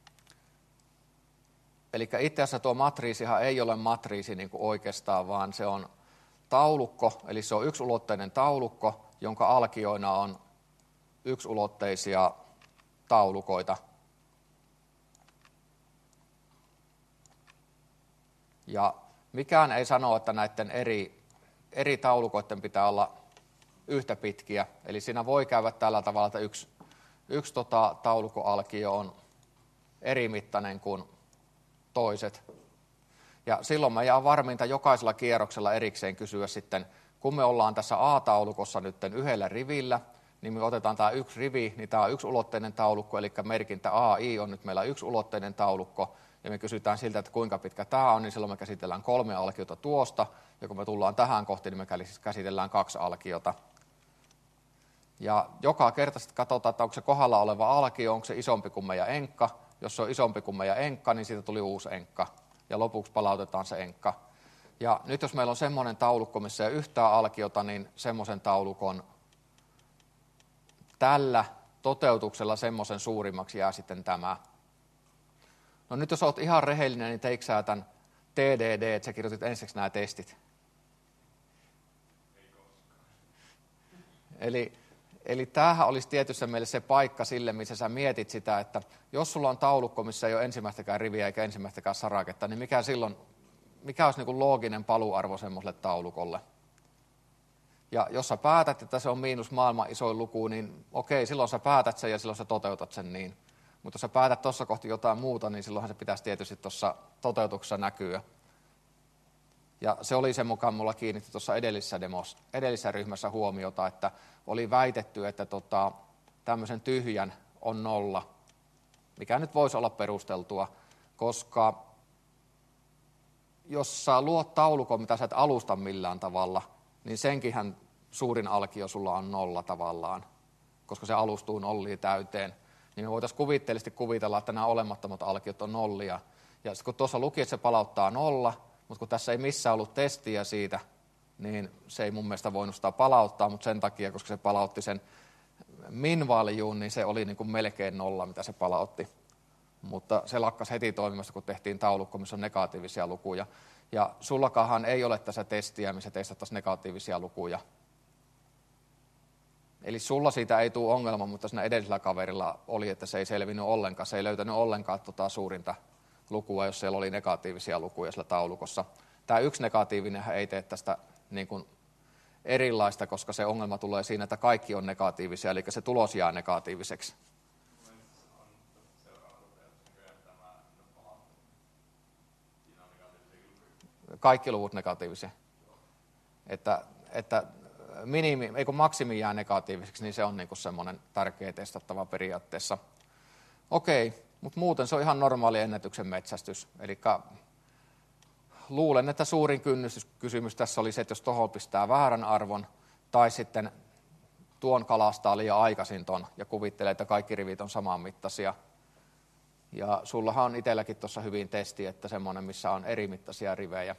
Speaker 1: eli itse asiassa tuo matriisihan ei ole matriisi niin kuin oikeastaan, vaan se on taulukko, eli se on yksiulotteinen taulukko, jonka alkioina on yksiulotteisia taulukoita. Ja mikään ei sano, että näiden eri taulukoiden pitää olla yhtä pitkiä. Eli siinä voi käydä tällä tavalla, että yksi taulukkoalkio on eri mittainen kuin toiset. Ja silloin meidän on varminta jokaisella kierroksella erikseen kysyä sitten, kun me ollaan tässä A-taulukossa nyt yhdellä rivillä, niin me otetaan tämä yksi rivi, niin tämä on yksiulotteinen taulukko, eli merkintä AI on nyt meillä yksiulotteinen taulukko, ja me kysytään siltä, että kuinka pitkä tämä on, niin silloin me käsitellään 3 alkiota tuosta, ja kun me tullaan tähän kohti, niin me käsitellään 2 alkiota. Ja joka kerta sitten katsotaan, että onko se kohdalla oleva alkio, onko se isompi kuin meidän enkka. Jos se on isompi kuin meidän enkka, niin siitä tuli uusi enkka, ja lopuksi palautetaan se enkka. Ja nyt jos meillä on semmoinen taulukko, missä ei yhtään alkiota, niin semmoisen taulukon tällä toteutuksella semmoisen suurimmaksi jää sitten tämä. No nyt jos olet ihan rehellinen, niin teikö sä tämän TDD, että sä kirjoitit ensiksi nämä testit?
Speaker 3: Ei koskaan.
Speaker 1: Eli tämähän olisi tietyssä mielessä se paikka sille, missä sä mietit sitä, että jos sulla on taulukko, missä ei ole ensimmäistäkään riviä eikä ensimmäistäkään saraketta, niin mikä olisi niin kuin looginen paluarvo semmoiselle taulukolle? Ja jos sä päätät, että se on miinus maailman isoin luku, niin okei, silloin sä päätät sen ja silloin sä toteutat sen niin. Mutta jos sä päätät tuossa kohti jotain muuta, niin silloinhan se pitäisi tietysti tuossa toteutuksessa näkyä. Ja se oli se mukaan, mulla kiinnitti tuossa edellisessä ryhmässä huomiota, että oli väitetty, että tämmöisen tyhjän on 0, mikä nyt voisi olla perusteltua, koska jos sä luot taulukon, mitä sä et alusta millään tavalla, niin senkinhän suurin alkio sulla on 0 tavallaan, koska se alustuu nolliin täyteen. Niin me voitaisiin kuvitteellisesti kuvitella, että nämä olemattomat alkiot on nollia. Ja kun tuossa luki, että se palauttaa 0, mutta kun tässä ei missään ollut testiä siitä, niin se ei mun mielestä voinut sitä palauttaa, mutta sen takia, koska se palautti sen min value, niin se oli niin kuin melkein 0, mitä se palautti. Mutta se lakkasi heti toimimasta, kun tehtiin taulukko, missä on negatiivisia lukuja. Ja sullakahan ei ole tässä testiä, missä testattaisiin negatiivisia lukuja. Eli sulla siitä ei tule ongelma, mutta siinä edellisellä kaverilla oli, että se ei selvinnyt ollenkaan. Se ei löytänyt ollenkaan suurinta lukua, jos siellä oli negatiivisia lukuja sillä taulukossa. Tämä yksi negatiivinen ei tee tästä niin kuin erilaista, koska se ongelma tulee siinä, että kaikki on negatiivisia, eli se tulos jää negatiiviseksi. Kaikki luvut negatiivisia. Että maksimi jää negatiiviseksi, niin se on niinku semmoinen tärkeä testattava periaatteessa. Okei, mutta muuten se on ihan normaali ennätyksen metsästys. Eli luulen, että suurin kynnyskysymys tässä oli se, että jos tuohon pistää väärän arvon, tai sitten tuon kalastaa liian aikaisin ton ja kuvittelee, että kaikki rivit on saman mittaisia. Ja sullahan on itselläkin tuossa hyvin testi, että semmoinen, missä on eri mittaisia rivejä.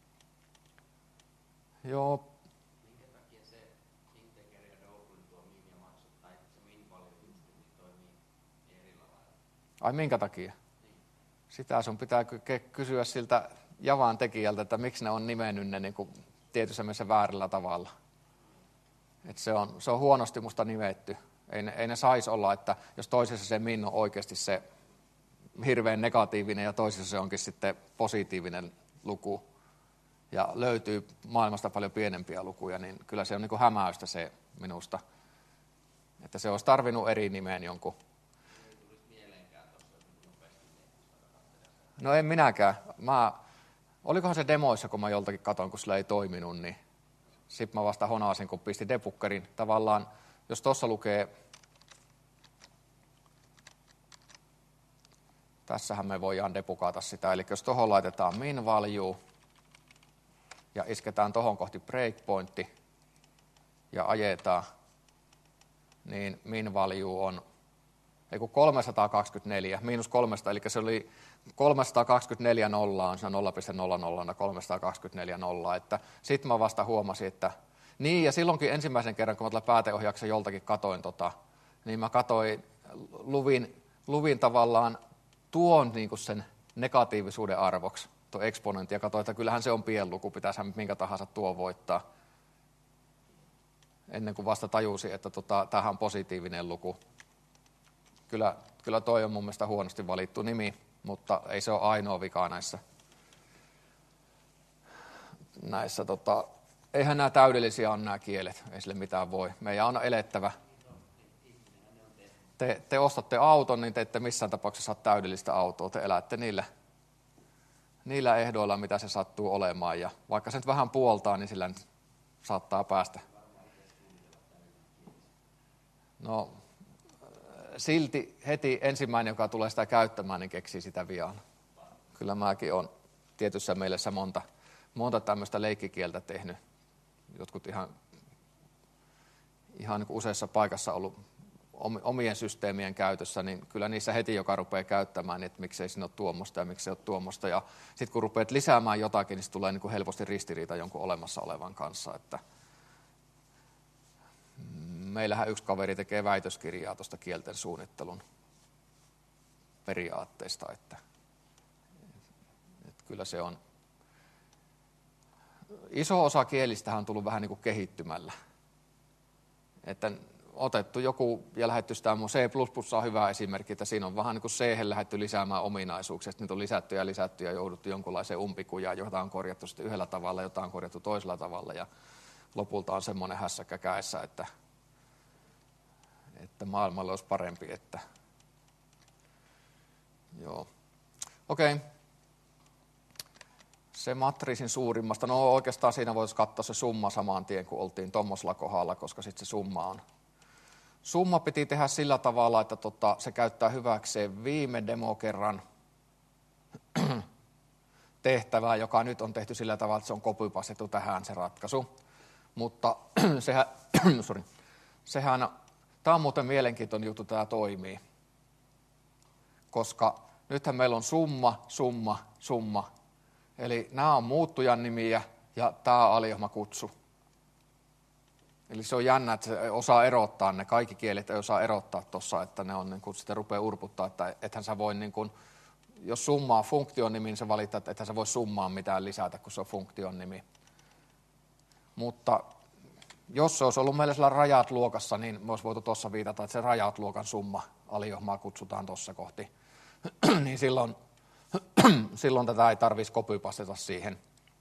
Speaker 1: Joo.
Speaker 2: Minkä takia se integer ja double tuo min ja max, tai se min value toimii eri lailla?
Speaker 1: Ai minkä takia? Niin. Sitä sun pitää kysyä siltä Javan tekijältä, että miksi ne on nimennyt ne niin kuin tietyssä mielessä väärällä tavalla. Et se on huonosti musta nimetty. Ei ne saisi olla, että jos toisessa se min on oikeasti se hirveän negatiivinen ja toisessa se onkin sitten positiivinen luku ja löytyy maailmasta paljon pienempiä lukuja, niin kyllä se on niin kuin hämäystä se minusta. Että se olisi tarvinnut eri nimeen jonkun.
Speaker 2: Ei tulisi mieleenkään tuossa nopeasti.
Speaker 1: No en minäkään. Olikohan se demoissa, kun mä joltakin katon, kun sillä ei toiminut, niin sitten mä vasta honaasin, kun pistin debuggerin. Tavallaan, jos tuossa lukee, tässähän me voidaan debugata sitä, eli jos tuohon laitetaan min value ja isketään tuohon kohti breakpointti ja ajetaan, niin min value on 324, miinus 300, eli se oli 324 nollaa, on se 0,00, 324 nollaa, että sitten mä vasta huomasin, että niin, ja silloinkin ensimmäisen kerran, kun mä tuolla pääteohjauksen joltakin katoin niin mä katoin, luvin tavallaan tuon niin kuin sen negatiivisuuden arvoksi, tuo eksponentti, ja katsoin, että kyllähän se on pienluku, pitäisihän minkä tahansa tuo voittaa. Ennen kuin vasta tajusin, että tämähän on positiivinen luku. Kyllä toi on mun mielestä huonosti valittu nimi, mutta ei se ole ainoa vika näissä eihän nämä täydellisiä ole nämä kielet, ei sille mitään voi. Meidän on elettävä. Te ostatte auton, niin te ette missään tapauksessa saa täydellistä autoa, te elätte niillä ehdoilla, mitä se sattuu olemaan, ja vaikka se nyt vähän puoltaa, niin sillä nyt saattaa päästä. No, silti heti ensimmäinen, joka tulee sitä käyttämään, niin keksii sitä vialla. Kyllä mäkin olen tietyssä mielessä monta tämmöistä leikkikieltä tehnyt. Jotkut ihan niin kuin useassa paikassa ollut omien systeemien käytössä, niin kyllä niissä heti, joka rupeaa käyttämään, niin että miksei siinä ole tuommoista ja miksei ole tuommoista. Ja sitten kun rupeat lisäämään jotakin, niin tulee niin kuin helposti ristiriita jonkun olemassa olevan kanssa. Että meillähän yksi kaveri tekee väitöskirjaa tuosta kielten suunnittelun periaatteista, että kyllä se on. Iso osa kielistähän on tullut vähän niin kuin kehittymällä. Että otettu joku ja lähdetty sitä, C++ on hyvä esimerkki, että siinä on vähän niin kuin C-hen lähdetty lisäämään ominaisuuksia, sitten niitä on lisätty ja jouduttu jonkunlaiseen umpikujaan, jota on korjattu sitten yhdellä tavalla, jota on korjattu toisella tavalla ja lopulta on semmoinen hässäkkä kädessä, että maailmalle olisi parempi, että joo. Okei. Se matriisin suurimmasta, no oikeastaan siinä voisi katsoa se summa saman tien, kun oltiin tuommoisella kohdalla, koska sitten se summa on. Summa piti tehdä sillä tavalla, että se käyttää hyväkseen viime demokerran tehtävää, joka nyt on tehty sillä tavalla, että se on copypastettu tähän se ratkaisu. Mutta tämä on muuten mielenkiintoinen juttu, tämä toimii. Koska nythän meillä on summa. Eli nämä on muuttujan nimiä ja tämä on alijohmakutsu. Eli se on jännä, että se osaa erottaa ne, kaikki kielet ei osaa erottaa tuossa, että ne on niin kuin sitten rupeaa urputtaa, että ethän sä voi niin kuin, jos summaa funktion nimi, niin se valittaa, että ethän sä voi summaa mitään lisätä, kun se on funktion nimi. Mutta jos se olisi ollut meillä siellä rajat luokassa, niin me olisi voitu tuossa viitata, että se rajat luokan summa aliohmaa kutsutaan tuossa kohti. Niin silloin tätä ei tarvitsisi copypasteta siihen.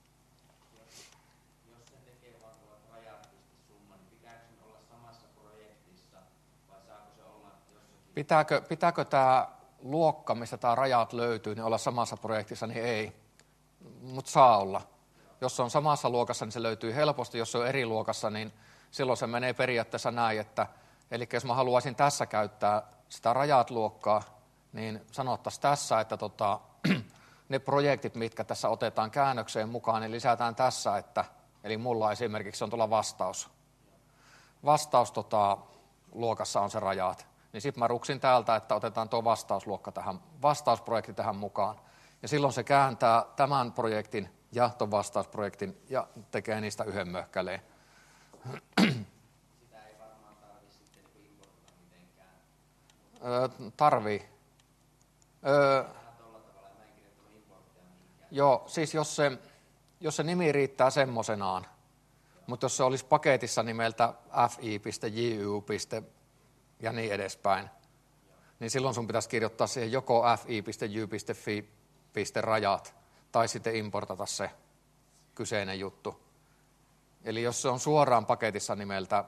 Speaker 2: Jos se tekee vaan rajat.summa, niin pitääkö sen olla samassa projektissa vai saako se olla jossakin?
Speaker 1: Pitääkö tämä luokka, mistä tämä rajat löytyy, niin olla samassa projektissa, niin ei. Mutta saa olla. Jos se on samassa luokassa, niin se löytyy helposti. Jos se on eri luokassa, niin silloin se menee periaatteessa näin, että eli jos mä haluaisin tässä käyttää sitä rajat-luokkaa, niin sanottaisiin tässä, että ne projektit, mitkä tässä otetaan käännökseen mukaan, niin lisätään tässä, että eli mulla esimerkiksi on tuolla vastaus. Vastaus luokassa on se rajat. Niin sitten mä ruksin täältä, että otetaan tuo vastausluokka tähän, vastausprojekti tähän mukaan. Ja silloin se kääntää tämän projektin ja tuon vastausprojektin ja tekee niistä yhden möhkäleen.
Speaker 2: Sitä ei varmaan tarvitse sitten importata mitenkään.
Speaker 1: Tarvii.
Speaker 2: Tuolla tavalla mä en kirjoittanut importtia mihinkään.
Speaker 1: Joo, siis jos se nimi riittää semmoisenaan, mutta jos se olisi paketissa nimeltä fi.ju. ja niin edespäin, niin silloin sun pitäisi kirjoittaa siihen joko fi.ju.fi.rajat tai sitten importata se kyseinen juttu. Eli jos se on suoraan paketissa nimeltä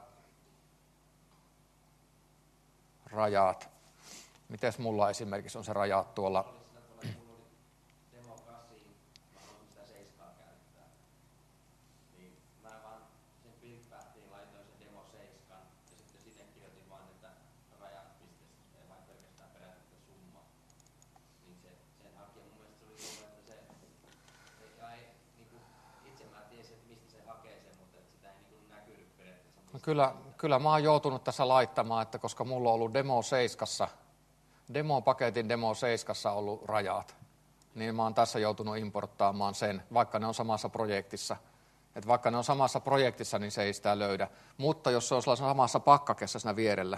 Speaker 1: rajat, mites mulla esimerkiksi on se rajat tuolla?
Speaker 2: Demo 8, mä haluaisin sitä 7 käyttää. Niin mä vaan sen build-pathiin laitoin sen demo 7 ja sitten sinne kirjoitin vaan, että rajat.se ei vain pelkästään perätä summa. Niin sen hakija mun mielestä se oli tullut, että se itse mä tiesin, että mistä se hakee sen, mutta että sitä ei niin näkynyt periaatteessa.
Speaker 1: No kyllä mä oon joutunut tässä laittamaan, että koska mulla on ollut paketin demo 7 ollut rajat, niin mä oon tässä joutunut importtaamaan sen, vaikka ne on samassa projektissa. Että vaikka ne on samassa projektissa, niin se ei sitä löydä. Mutta jos se on samassa pakkakessa siinä vierellä,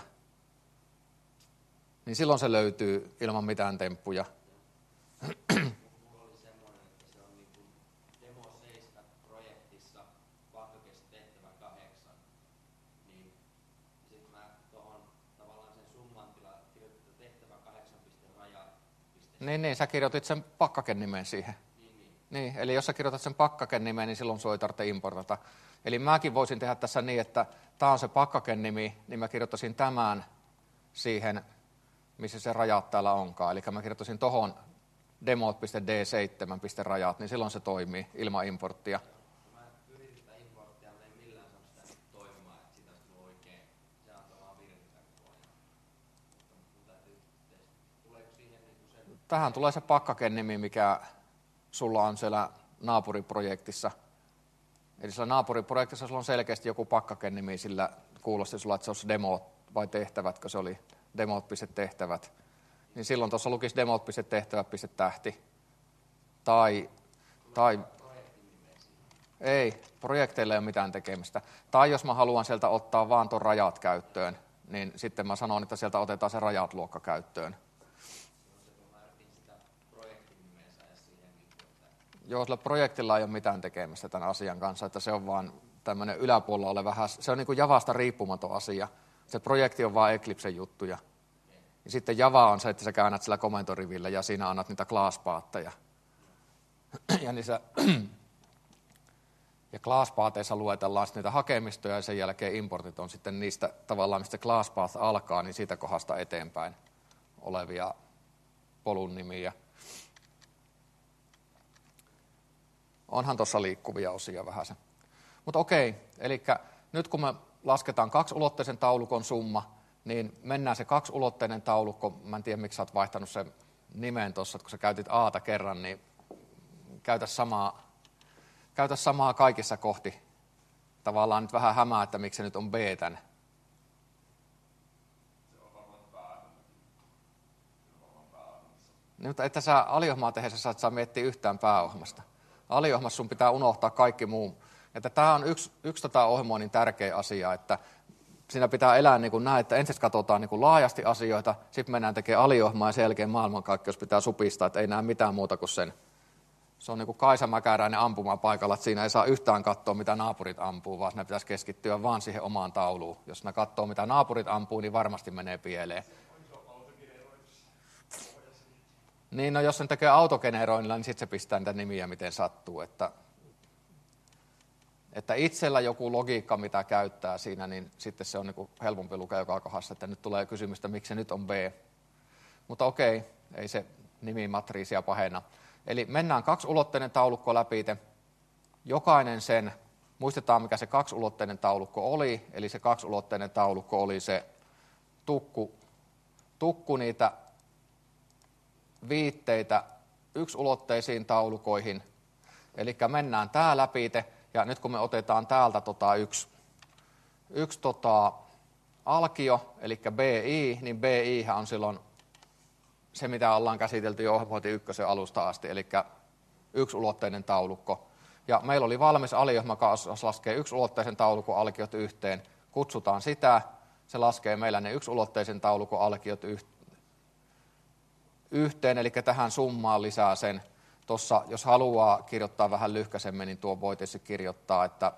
Speaker 1: niin silloin se löytyy ilman mitään temppuja.
Speaker 2: Mulla oli semmoinen, että se on niin kuin demo 7 projektissa pakkakessa tehtävä 8. Niin sitten mä tuohon tavallaan sen summan tilaan kirjoitin tehtävä 8.rajat.
Speaker 1: Niin, sä kirjoitit sen pakkaken nimen siihen. Niin, eli jos sä kirjoitat sen pakkaken nimen, niin silloin sun ei tarvitse importata. Eli mäkin voisin tehdä tässä niin, että tämä on se pakkaken nimi, niin mä kirjoittaisin tämän siihen, missä se rajat täällä onkaan. Eli mä kirjoittaisin tohon demot.d7.rajat, niin silloin se toimii ilman importtia.
Speaker 2: Mä yritin sitä importtia, mutta en millään saanut sitä toimimaan, että siitä olisi tullut oikein. Se antoi vaan virheitä koko ajan. Mutta täytyy testata. Tuleeko siihen niin kuin sen?
Speaker 1: Tähän tulee se pakkaken nimi, mikä sulla on siellä naapuriprojektissa. Eli siellä naapuriprojektissa sulla on selkeästi joku pakkaken nimi, sillä kuulosti sulla, että se olisi demot vai tehtävätkö se oli demot.tehtävät. Niin silloin tuossa lukisi demot.tehtävät.tähti. Tai ei, projekteilla ei ole mitään tekemistä. Tai jos mä haluan sieltä ottaa vaan tuon rajat käyttöön, niin sitten mä sanon, että sieltä otetaan se rajat-luokka käyttöön. Joo, sillä projektilla ei ole mitään tekemistä tämän asian kanssa, että se on vaan tämmöinen yläpuolella oleva, se on niin kuin Javasta riippumaton asia. Se projekti on vaan Eclipsen juttuja. Ja sitten Java on se, että sä käännät sillä komentorivillä ja siinä annat niitä class-paatteja. Ja class-paateissa luetellaan niitä hakemistoja ja sen jälkeen importit on sitten niistä tavallaan, mistä class-path alkaa, niin siitä kohdasta eteenpäin olevia polun nimiä. Onhan tuossa liikkuvia osia vähäsen. Mutta okei, eli nyt kun me lasketaan kaksiulotteisen taulukon summa, niin mennään se kaksiulotteinen taulukko. Mä en tiedä, miksi sä oot vaihtanut sen nimen tuossa, että kun sä käytit A:ta kerran, niin käytä samaa kaikissa kohti. Tavallaan nyt vähän hämää, että miksi se nyt on B-tän. Niin, mutta että sä aliohmaa tehdessä saa miettiä yhtään pääohjelmasta. Aliohmassa sun pitää unohtaa kaikki Että tämä on yksi ohjelmoinnin tärkeä asia, että siinä pitää elää niin kuin näin, että ensin katsotaan niin kuin laajasti asioita, sitten mennään tekemään aliohjelmaa ja sen jälkeen maailmankaikkeus pitää supistaa, että ei näe mitään muuta kuin sen. Se on niin kuin Kaisa Mäkäräinen ampumapaikalla, että siinä ei saa yhtään katsoa, mitä naapurit ampuu, vaan ne pitäisi keskittyä vaan siihen omaan tauluun. Jos ne katsoo, mitä naapurit ampuu, niin varmasti menee pieleen. Niin, no jos sen tekee autogeneroinnilla, niin sitten se pistää niitä nimiä, miten sattuu. Että itsellä joku logiikka, mitä käyttää siinä, niin sitten se on niin kuin helpompi lukea joka kohdassa, että nyt tulee kysymystä, miksi se nyt on B. Mutta okei, ei se nimimatriisia pahenna. Eli mennään kaksiulotteinen taulukko läpi. Jokainen sen, muistetaan mikä se kaksiulotteinen taulukko oli, eli se kaksiulotteinen taulukko oli se tukku niitä viitteitä yksiulotteisiin taulukoihin. Eli mennään tää läpi, ja nyt kun me otetaan täältä yksi alkio, eli BI, niin BI on silloin se, mitä ollaan käsitelty jo ohjelmointi 1 alusta asti, eli yksiulotteinen taulukko. Ja meillä oli valmis aliohjelma, joka laskee yksiulotteisen taulukon alkiot yhteen. Kutsutaan sitä, se laskee meillä ne yksiulotteisen taulukon alkiot yhteen, eli tähän summaan lisää sen. Tuossa, jos haluaa kirjoittaa vähän lyhkäisemmin, niin tuo voi tietysti kirjoittaa, että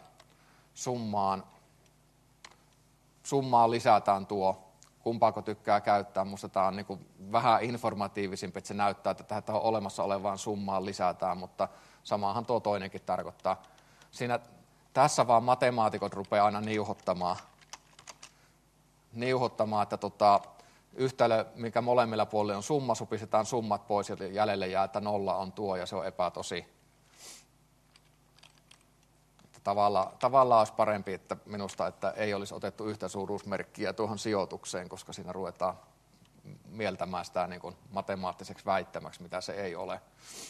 Speaker 1: summaan lisätään tuo. Kumpaako tykkää käyttää. Minusta tämä on niin kuin vähän informatiivisempi, että se näyttää, että tähän olemassa olevaan summaan lisätään, mutta samahan tuo toinenkin tarkoittaa. Tässä vaan matemaatikot rupeaa aina niuhottamaan että yhtälö, mikä molemmilla puolilla on summa, supistetaan summat pois ja jäljelle jää, että 0 on tuo ja se on epätosi. Tavallaan olisi parempi, että minusta, että ei olisi otettu yhtä suuruusmerkkiä tuohon sijoitukseen, koska siinä ruvetaan mieltämään sitä niin kuin matemaattiseksi väittämäksi, mitä se ei ole.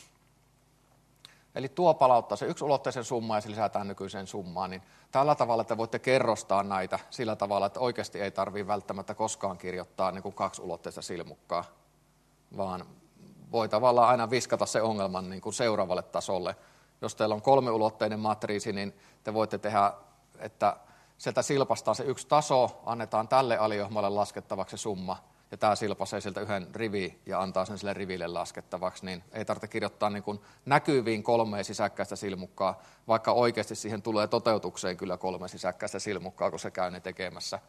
Speaker 1: Eli tuo palauttaa se yksiulotteisen summan ja se lisätään nykyiseen summaan, niin tällä tavalla te voitte kerrostaa näitä sillä tavalla, että oikeasti ei tarvitse välttämättä koskaan kirjoittaa niin kuin kaksiulotteista silmukkaa, vaan voi tavallaan aina viskata se ongelman niin kuin seuraavalle tasolle. Jos teillä on kolmiulotteinen matriisi, niin te voitte tehdä, että sieltä silpastaan se yksi taso, annetaan tälle aliohjelmalle laskettavaksi se summa, ja tämä silpaisee sieltä yhden rivi ja antaa sen sille riville laskettavaksi, niin ei tarvitse kirjoittaa niin kuin näkyviin 3 sisäkkäistä silmukkaa, vaikka oikeasti siihen tulee toteutukseen kyllä 3 sisäkkäistä silmukkaa, kun se käy ne tekemässä.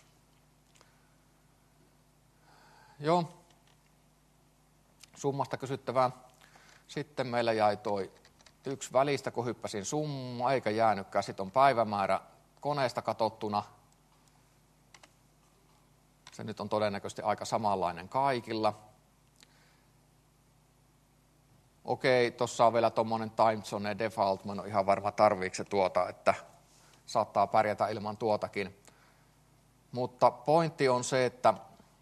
Speaker 1: Joo, summasta kysyttävää. Sitten meillä jäi toi yksi välistä, kun hyppäsin summa, eikä jäänytkään. Sitten on päivämäärä koneesta katsottuna. Se nyt on todennäköisesti aika samanlainen kaikilla. Okei, tuossa on vielä tuommoinen timezone default. Mä en ole ihan varma tarviiko se tuota, että saattaa pärjätä ilman tuotakin. Mutta pointti on se, että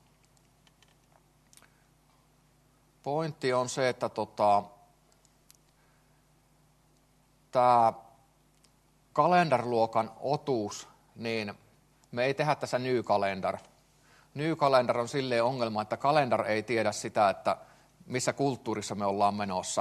Speaker 1: tämä calendar-luokan otuus, niin me ei tehdä tässä new calendar. New calendar on silleen ongelma, että calendar ei tiedä sitä, että missä kulttuurissa me ollaan menossa.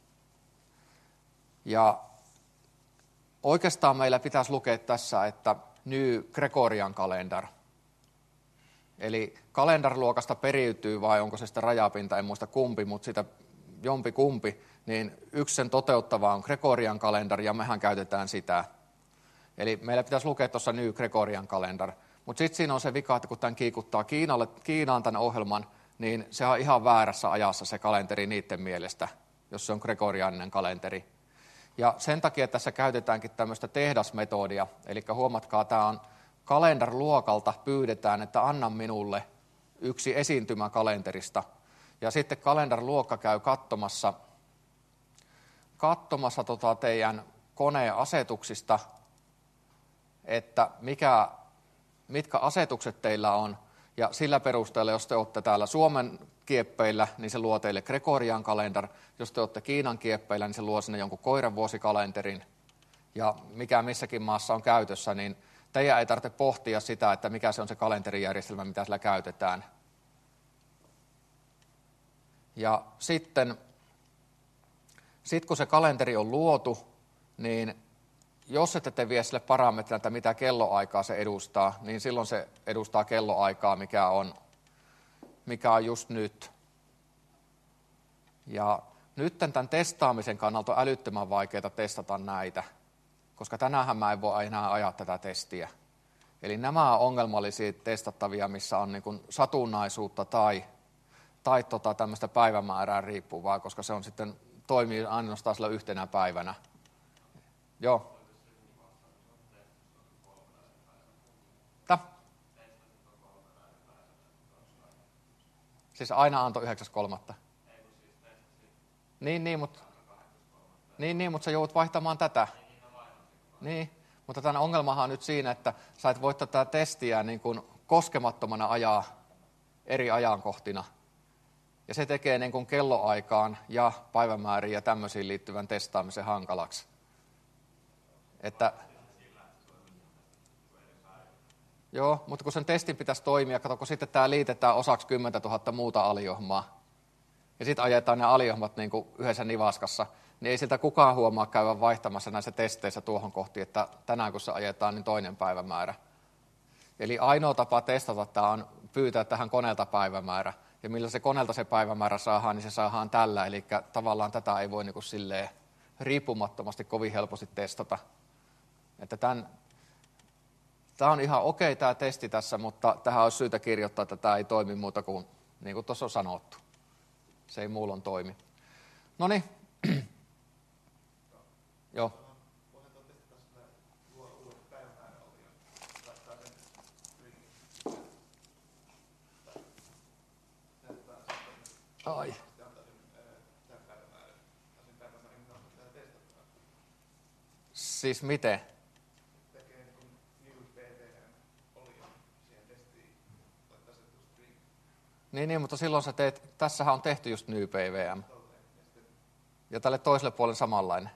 Speaker 1: Ja oikeastaan meillä pitäisi lukea tässä, että new Gregorian calendar. Eli calendar-luokasta periytyy, vai onko se sitä rajapinta, en muista kumpi, mutta sitä jompi kumpi, niin yksi sen toteuttava on Gregorian calendar, ja mehän käytetään sitä. Eli meillä pitäisi lukea tuossa New Gregorian calendar. Mutta sitten siinä on se vika, että kun tämän kiikuttaa Kiinaan tämän ohjelman, niin se on ihan väärässä ajassa se kalenteri niiden mielestä, jos se on gregoriaaninen kalenteri. Ja sen takia tässä käytetäänkin tämmöistä tehdasmetodia, eli huomatkaa, tämä on calendar-luokalta pyydetään, että anna minulle yksi esiintymä kalenterista. Ja sitten calendar-luokka käy katsomassa teidän koneen asetuksista, että mitkä asetukset teillä on, ja sillä perusteella, jos te olette täällä Suomen kieppeillä, niin se luo teille Gregorian calendar, jos te olette Kiinan kieppeillä, niin se luo sinne jonkun koiranvuosikalenterin, ja mikä missäkin maassa on käytössä, niin teidän ei tarvitse pohtia sitä, että mikä se on se kalenterijärjestelmä, mitä sillä käytetään. Ja sitten kun se kalenteri on luotu, niin jos ette te vie sille parametrille, että mitä kelloaikaa se edustaa, niin silloin se edustaa kelloaikaa, mikä on just nyt. Ja nyt tämän testaamisen kannalta on älyttömän vaikeaa testata näitä, koska tänäänhän mä en voi enää ajaa tätä testiä. Eli nämä on ongelmallisia testattavia, missä on niin kuin satunnaisuutta tai tämmöistä päivämäärää riippuvaa, koska se on sitten toimii ainoastaan sillä yhtenä päivänä. Joo. Siis aina antoi 9.3. Niin, mutta sä joudut vaihtamaan tätä. Niin, mutta tämän ongelmahan on nyt siinä, että sä et voi tätä testiä niin kuin koskemattomana ajaa eri ajankohtina. Ja se tekee niin kuin kelloaikaan ja päivämääriin ja tämmöisiin liittyvän testaamisen hankalaksi. Joo, mutta kun sen testin pitäisi toimia, kato, kun sitten tämä liitetään osaksi 10 000 muuta aliohmaa, ja sitten ajetaan ne aliohmat niin kuin yhdessä nivaskassa, niin ei siltä kukaan huomaa käyvän vaihtamassa näissä testeissä tuohon kohti, että tänään kun se ajetaan, niin toinen päivämäärä. Eli ainoa tapa testata tämä on pyytää tähän koneelta päivämäärä, ja millä se koneelta se päivämäärä saadaan, niin se saadaan tällä, eli tavallaan tätä ei voi niin kuin silleen riippumattomasti kovin helposti testata. Että tämä on ihan okei tämä testi tässä, mutta tähän olisi syytä kirjoittaa, että tämä ei toimi muuta kuin niin kuin tuossa on sanottu. Se ei muulloin toimi. Noniin. Joo. Ai. Siis miten? Niin, mutta silloin sä teet, tässähän on tehty just new PVM. Ja tälle toiselle puolelle samanlainen.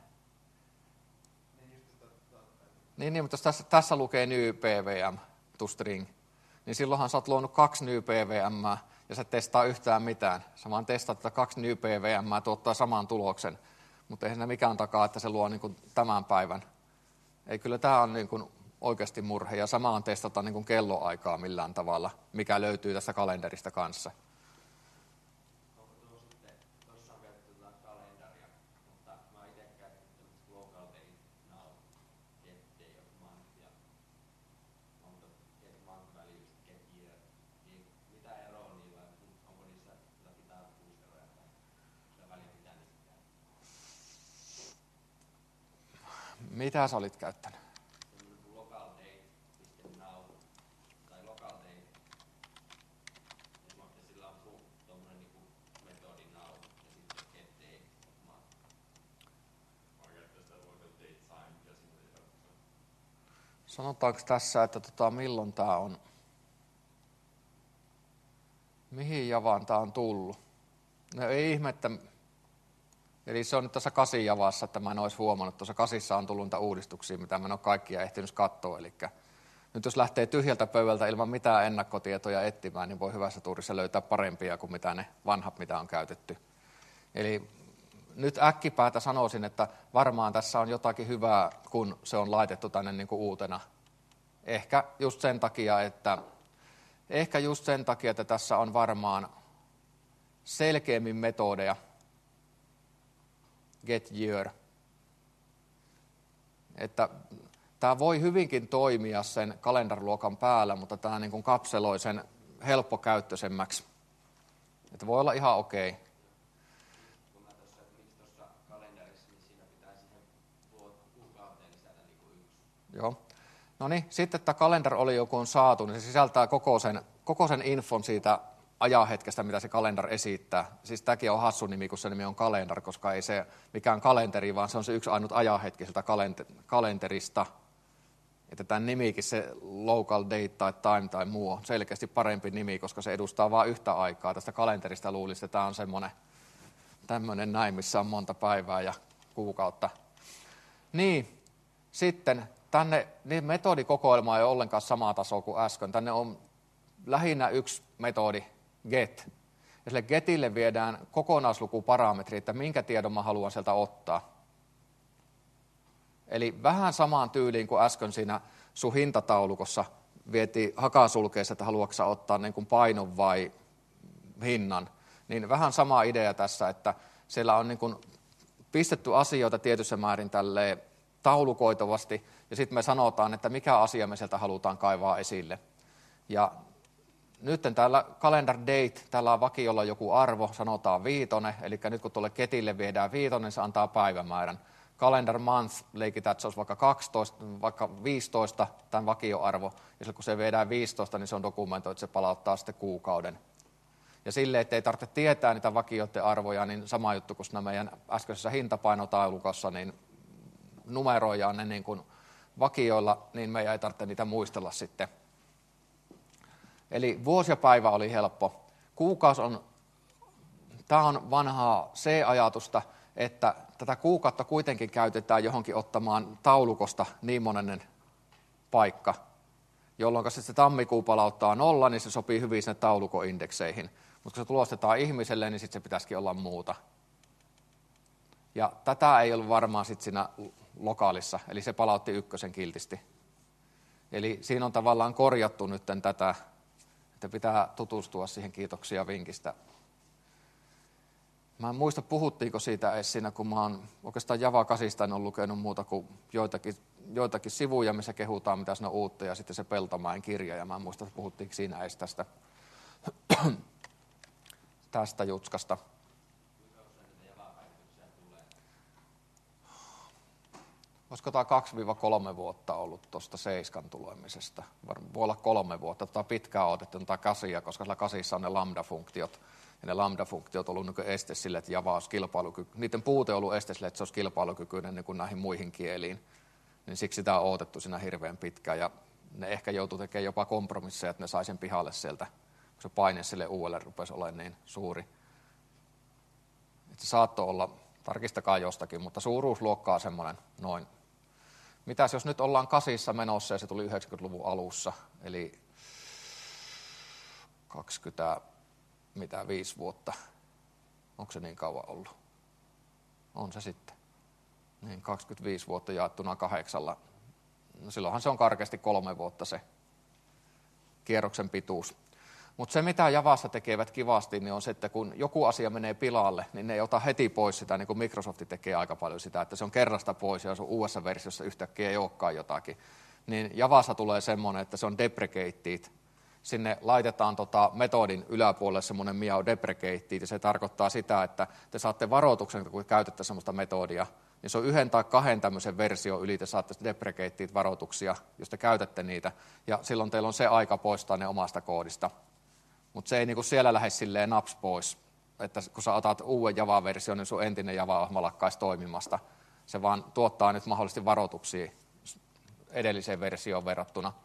Speaker 1: Niin, mutta jos tässä lukee new PVM to string, niin silloinhan sä oot luonut 2 new PVM ja sä testaa yhtään mitään. Sä vaan testaat, että 2 new PVM tuottaa saman tuloksen, mutta eihän ne mikään takaa, että se luo niin kuin tämän päivän. Ei, kyllä tämä on niin kuin oikeasti murhe ja samaan testata niin kuin kelloaikaa millään tavalla, mikä löytyy tästä kalenterista kanssa.
Speaker 2: Onko tuo sitten, tuossa on käytetty kalenteria, mutta mä oon itse käyttänyt local date now, get day of month ja get month values, get year, niin mitä eroa niillä on, onko niissä pitää boosteroja tai sitä väliä pitää niistä?
Speaker 1: Mitä sä olit käyttänyt? Sanotaanko tässä, että milloin tämä on, mihin javaan tämä on tullut? No ei ihmettä, eli se on nyt tässä 8 javassa, että mä en olisi huomannut. Tuossa 8 on tullut niitä uudistuksia, mitä mä en ole kaikkia ehtinyt katsoa. Eli nyt jos lähtee tyhjältä pöydältä ilman mitään ennakkotietoja etsimään, niin voi hyvässä tuurissa löytää parempia kuin mitä ne vanhat, mitä on käytetty. Eli nyt äkkipäätä sanoisin, että varmaan tässä on jotakin hyvää, kun se on laitettu tänne niin kuin uutena. Ehkä just sen takia, että tässä on varmaan selkeämmin metodeja. Get year. Että tämä voi hyvinkin toimia sen kalendarluokan päällä, mutta tämä niin kuin kapseloi sen helppokäyttöisemmäksi. Että voi olla ihan okei. Joo. No niin, sitten tämä kalendar oli joku on saatu, niin se sisältää koko sen infon siitä ajanhetkestä, mitä se kalendar esittää. Siis tämäkin on hassu nimi, kun se nimi on kalendar, koska ei se mikään kalenteri, vaan se on se yksi ainut ajanhetki sieltä kalenterista. Että tämän nimikin, se local date tai time tai muu, on selkeästi parempi nimi, koska se edustaa vain yhtä aikaa. Tästä kalenterista luulisi, että tämä on semmoinen tämmöinen näin, missä on monta päivää ja kuukautta. Niin, sitten tänne niin metodikokoelma ei ole ollenkaan samaa tasoa kuin äsken. Tänne on lähinnä yksi metodi, get. Ja sille getille viedään kokonaislukuparametri, että minkä tiedon mä haluan sieltä ottaa. Eli vähän samaan tyyliin kuin äsken siinä sun hintataulukossa vietiin hakasulkeessa, että haluatko sä ottaa niin kuin painon vai hinnan, niin vähän sama idea tässä, että siellä on niin kuin pistetty asioita tietyssä määrin tälleen taulukoitavasti, ja sitten me sanotaan, että mikä asia me sieltä halutaan kaivaa esille. Ja nyt täällä calendar date, täällä on vakiolla joku arvo, sanotaan 5, eli nyt kun tuolle ketille viedään 5, niin se antaa päivämäärän. Calendar month, leikitään, että se olisi vaikka 12, vaikka 15, tämän vakioarvo, ja kun se viedään 15, niin se on dokumentoitu, että se palauttaa sitten kuukauden. Ja sille, ettei tarvitse tietää niitä vakioiden arvoja, niin sama juttu kuin nämä meidän äskeisessä hintapainotaulukossa, niin numeroidaan ne niin kuin vakioilla, niin meidän ei tarvitse niitä muistella sitten. Eli vuosi ja päivä oli helppo. Kuukausi on, tämä on vanhaa C-ajatusta, että tätä kuukautta kuitenkin käytetään johonkin ottamaan taulukosta niin monen paikka, jolloin se tammikuu palauttaa 0, niin se sopii hyvin sinne taulukoindekseihin. Mutta kun se tulostetaan ihmiselle, niin sitten se pitäisikin olla muuta. Ja tätä ei ollut varmaan sitten siinä lokaalissa, eli se palautti 1 kiltisti. Eli siinä on tavallaan korjattu nyt tätä, että pitää tutustua siihen, kiitoksia vinkistä. Mä en muista, puhuttiinko siitä edes siinä, kun mä oon oikeastaan Java 8 en ole lukenut muuta kuin joitakin sivuja, missä kehutaan, mitä siinä on uutta, ja sitten se Peltomäen kirja, ja mä en muista, että puhuttiinko siinä edes tästä jutskasta. Olisiko tämä 2-3 vuotta ollut tuosta 7 tulemisesta? Voi olla 3 vuotta. Tätä on pitkään odotettu tätä 8, koska sillä 8 on ne lambda-funktiot. Ja ne lambda-funktiot on ollut este sille, että Java olisi kilpailukykyinen. Niiden puute on ollut este sille, että se olisi kilpailukykyinen niin kuin näihin muihin kieliin. Niin siksi sitä on odotettu siinä hirveän pitkään. Ja ne ehkä joutuu tekemään jopa kompromisseja, että ne sai sen pihalle sieltä, kun se paine sille uudelle rupesi olemaan niin suuri. Että se saattoi olla, tarkistakaa jostakin, mutta suuruusluokkaa semmoinen noin. Mitäs jos nyt ollaan 8 menossa ja se tuli 90-luvun alussa, eli 25 vuotta. Onko se niin kauan ollut? On se sitten. Niin 25 vuotta jaettuna 8. No silloinhan se on karkeasti 3 vuotta se kierroksen pituus. Mutta se, mitä Javassa tekevät kivasti, niin on se, että kun joku asia menee pilalle, niin ne ei ota heti pois sitä, niin kuin Microsoft tekee aika paljon sitä, että se on kerrasta pois, ja jos on uudessa versiossa yhtäkkiä ei olekaan jotakin. Niin Javassa tulee semmoinen, että se on deprecated. Sinne laitetaan metodin yläpuolelle semmoinen miau deprecated, ja se tarkoittaa sitä, että te saatte varoituksen, kun käytätte semmoista metodia, niin se on 1 tai 2 tämmöisen version yli, te saatte deprecated varoituksia, jos te käytätte niitä, ja silloin teillä on se aika poistaa ne omasta koodista. Mutta se ei niinku siellä lähde silleen naps pois, että kun sä otat uuden Java-version, niin sun entinen Java-ohjelma lakkaisi toimimasta. Se vaan tuottaa nyt mahdollisesti varoituksia edelliseen versioon verrattuna.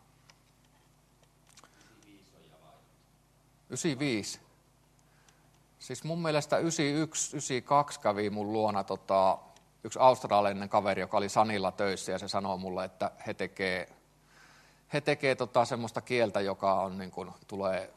Speaker 1: 95. Siis mun mielestä 91, 92 kävi mun luona yksi australialainen kaveri, joka oli Sanilla töissä, ja se sanoi mulle, että he tekee semmoista kieltä, joka on, niin kuin, tulee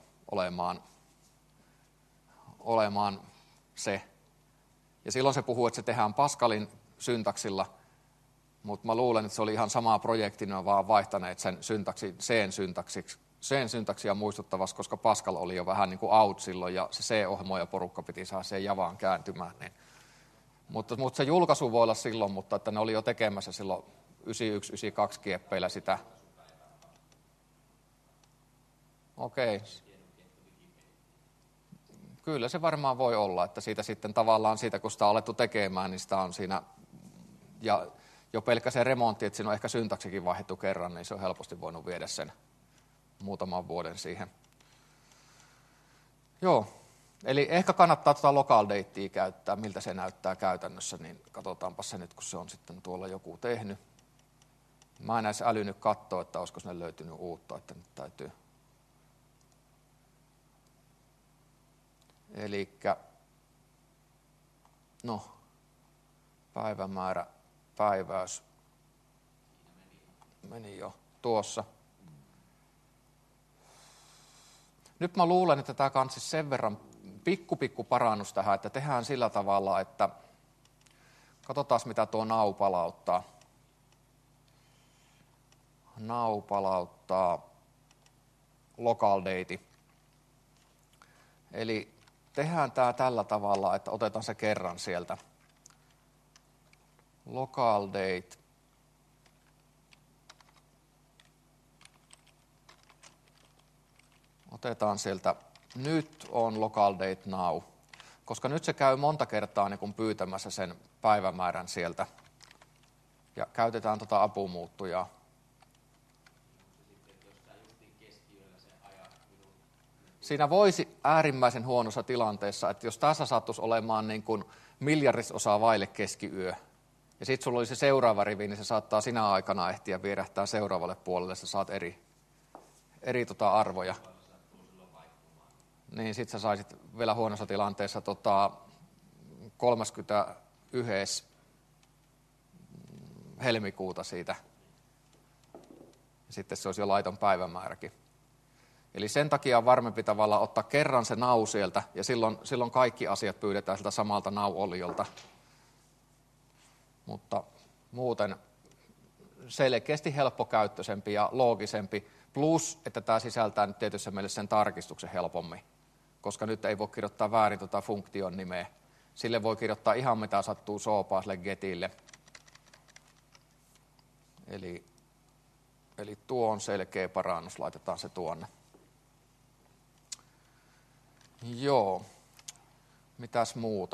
Speaker 1: olemaan se. Ja silloin se puhuu, että se tehdään Pascalin syntaksilla, mutta mä luulen, että se oli ihan sama projekti, ne on vaan vaihtaneet sen syntaksia muistuttavasti, koska Pascal oli jo vähän niin kuin out silloin, ja se C-ohjelmo ja porukka piti saada sen Javaan kääntymään. Niin. Mutta se julkaisu voi olla silloin, mutta että ne oli jo tekemässä silloin 91-92 kieppeillä sitä. Okei. Kyllä se varmaan voi olla, että siitä sitten tavallaan siitä, kun sitä on alettu tekemään, niin sitä on siinä, ja jo pelkkä se remontti, että siinä on ehkä syntaksikin vaihdettu kerran, niin se on helposti voinut viedä sen muutaman vuoden siihen. Joo, eli ehkä kannattaa tuota local datea käyttää, miltä se näyttää käytännössä, niin katsotaanpa se nyt, kun se on sitten tuolla joku tehnyt. Mä en edes älynyt katsoa, että olisiko sinne löytynyt uutta, että nyt täytyy. Elikkä, no, päivämäärä, päiväys, meni jo tuossa. Nyt mä luulen, että tämä on siis sen verran pikku parannus tähän, että tehdään sillä tavalla, että katsotaan mitä tuo nau palauttaa. now palauttaa local date. Eli tehdään tämä tällä tavalla, että otetaan se kerran sieltä. Local date. Otetaan sieltä, nyt on local date now, koska nyt se käy monta kertaa niin kun pyytämässä sen päivämäärän sieltä. Ja käytetään tuota apumuuttujaa. Siinä voisi äärimmäisen huonossa tilanteessa, että jos tässä sattuisi olemaan niin kuin miljardisosa vaille keskiyö, ja sitten sulla oli se seuraava rivi, niin se saattaa sinä aikana ehtiä vierähtää seuraavalle puolelle, sä saat eri arvoja. Niin sitten sä saisit vielä huonossa tilanteessa 31. helmikuuta siitä. Sitten se olisi jo laiton päivämääräkin. Eli sen takia on varmempi tavallaan ottaa kerran se nau sieltä, ja silloin kaikki asiat pyydetään siltä samalta nau-oliolta. Mutta muuten selkeästi helppokäyttöisempi ja loogisempi, plus että tämä sisältää nyt tietysti meille sen tarkistuksen helpommin, koska nyt ei voi kirjoittaa väärin funktion nimeä. Sille voi kirjoittaa ihan mitä sattuu soopaa sille getille. Eli tuo on selkeä parannus, laitetaan se tuonne. Joo, mitäs muuta?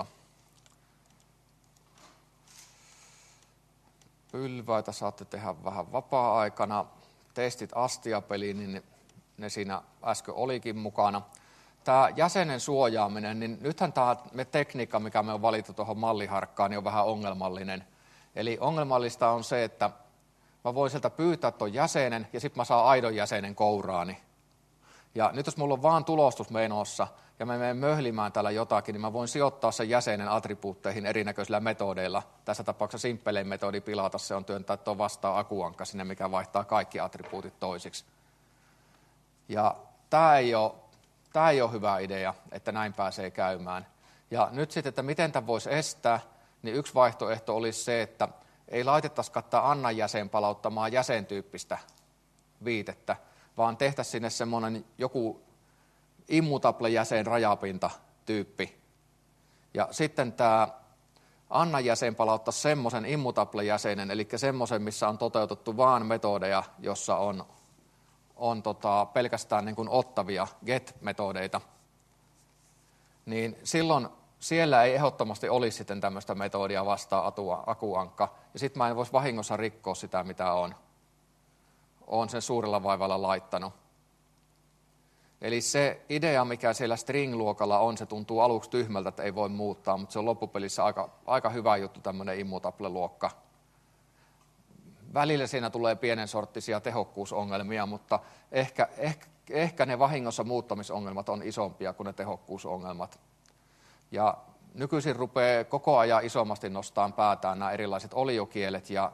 Speaker 1: Pylväitä saatte tehdä vähän vapaa-aikana. Testit astiapeliin, niin ne siinä äsken olikin mukana. Tämä jäsenen suojaaminen, niin nythän tämä tekniikka, mikä me on valittu tuohon malliharkkaan, niin on vähän ongelmallinen. Eli ongelmallista on se, että mä voin sieltä pyytää tuon jäsenen ja sitten mä saan aidon jäsenen kouraani. Ja nyt jos mulla on vaan tulostus menossa ja mä menen möhlimään täällä jotakin, niin mä voin sijoittaa sen jäsenen attribuutteihin erinäköisillä metodeilla. Tässä tapauksessa simppelein metodi pilata se on työntää tuon vastaan akuankka sinne, mikä vaihtaa kaikki attribuutit toisiksi. Ja tämä ei ole hyvä idea, että näin pääsee käymään. Ja nyt sitten, että miten tämä voisi estää, niin yksi vaihtoehto olisi se, että ei laitettaisi kattaa Annan jäsen palauttamaan jäsentyyppistä viitettä, vaan tehtäisiin sinne semmoinen joku immutable jäsen rajapinta tyyppi. Ja sitten tämä Annan jäsen palauttaisi semmoisen immutable jäsenen, eli semmoisen, missä on toteutettu vaan metodeja, jossa on pelkästään niin kuin ottavia get-metodeita. Niin silloin siellä ei ehdottomasti olisi sitten tämmöistä metodia vastaan akuankka. Ja sitten mä en voisi vahingossa rikkoa sitä, mitä on sen suurella vaivalla laittanut. Eli se idea, mikä siellä string-luokalla on, se tuntuu aluksi tyhmältä, että ei voi muuttaa, mutta se on loppupelissä aika hyvä juttu, tämmöinen immutable-luokka. Välillä siinä tulee pienen sorttisia tehokkuusongelmia, mutta ehkä ne vahingossa muuttamisongelmat on isompia kuin ne tehokkuusongelmat. Ja nykyisin rupeaa koko ajan isommasti nostamaan päätään nämä erilaiset oliokielet ja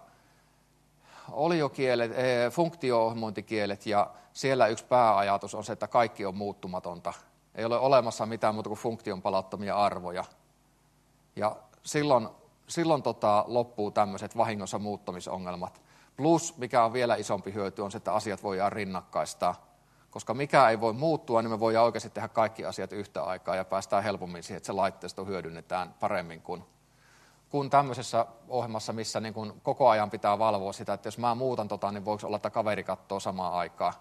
Speaker 1: funktio-ohjelmointikielet, ja siellä yksi pääajatus on se, että kaikki on muuttumatonta. Ei ole olemassa mitään muuta kuin funktion palauttamia arvoja. Ja silloin loppuu tämmöiset vahingossa muuttamisongelmat. Plus, mikä on vielä isompi hyöty, on se, että asiat voidaan rinnakkaistaa. Koska mikä ei voi muuttua, niin me voidaan oikeasti tehdä kaikki asiat yhtä aikaa ja päästään helpommin siihen, että se laitteisto hyödynnetään paremmin kuin tämmöisessä ohjelmassa, missä niin kuin koko ajan pitää valvoa sitä, että jos mä muutan niin voiko olla, että kaveri katsoo samaan aikaan.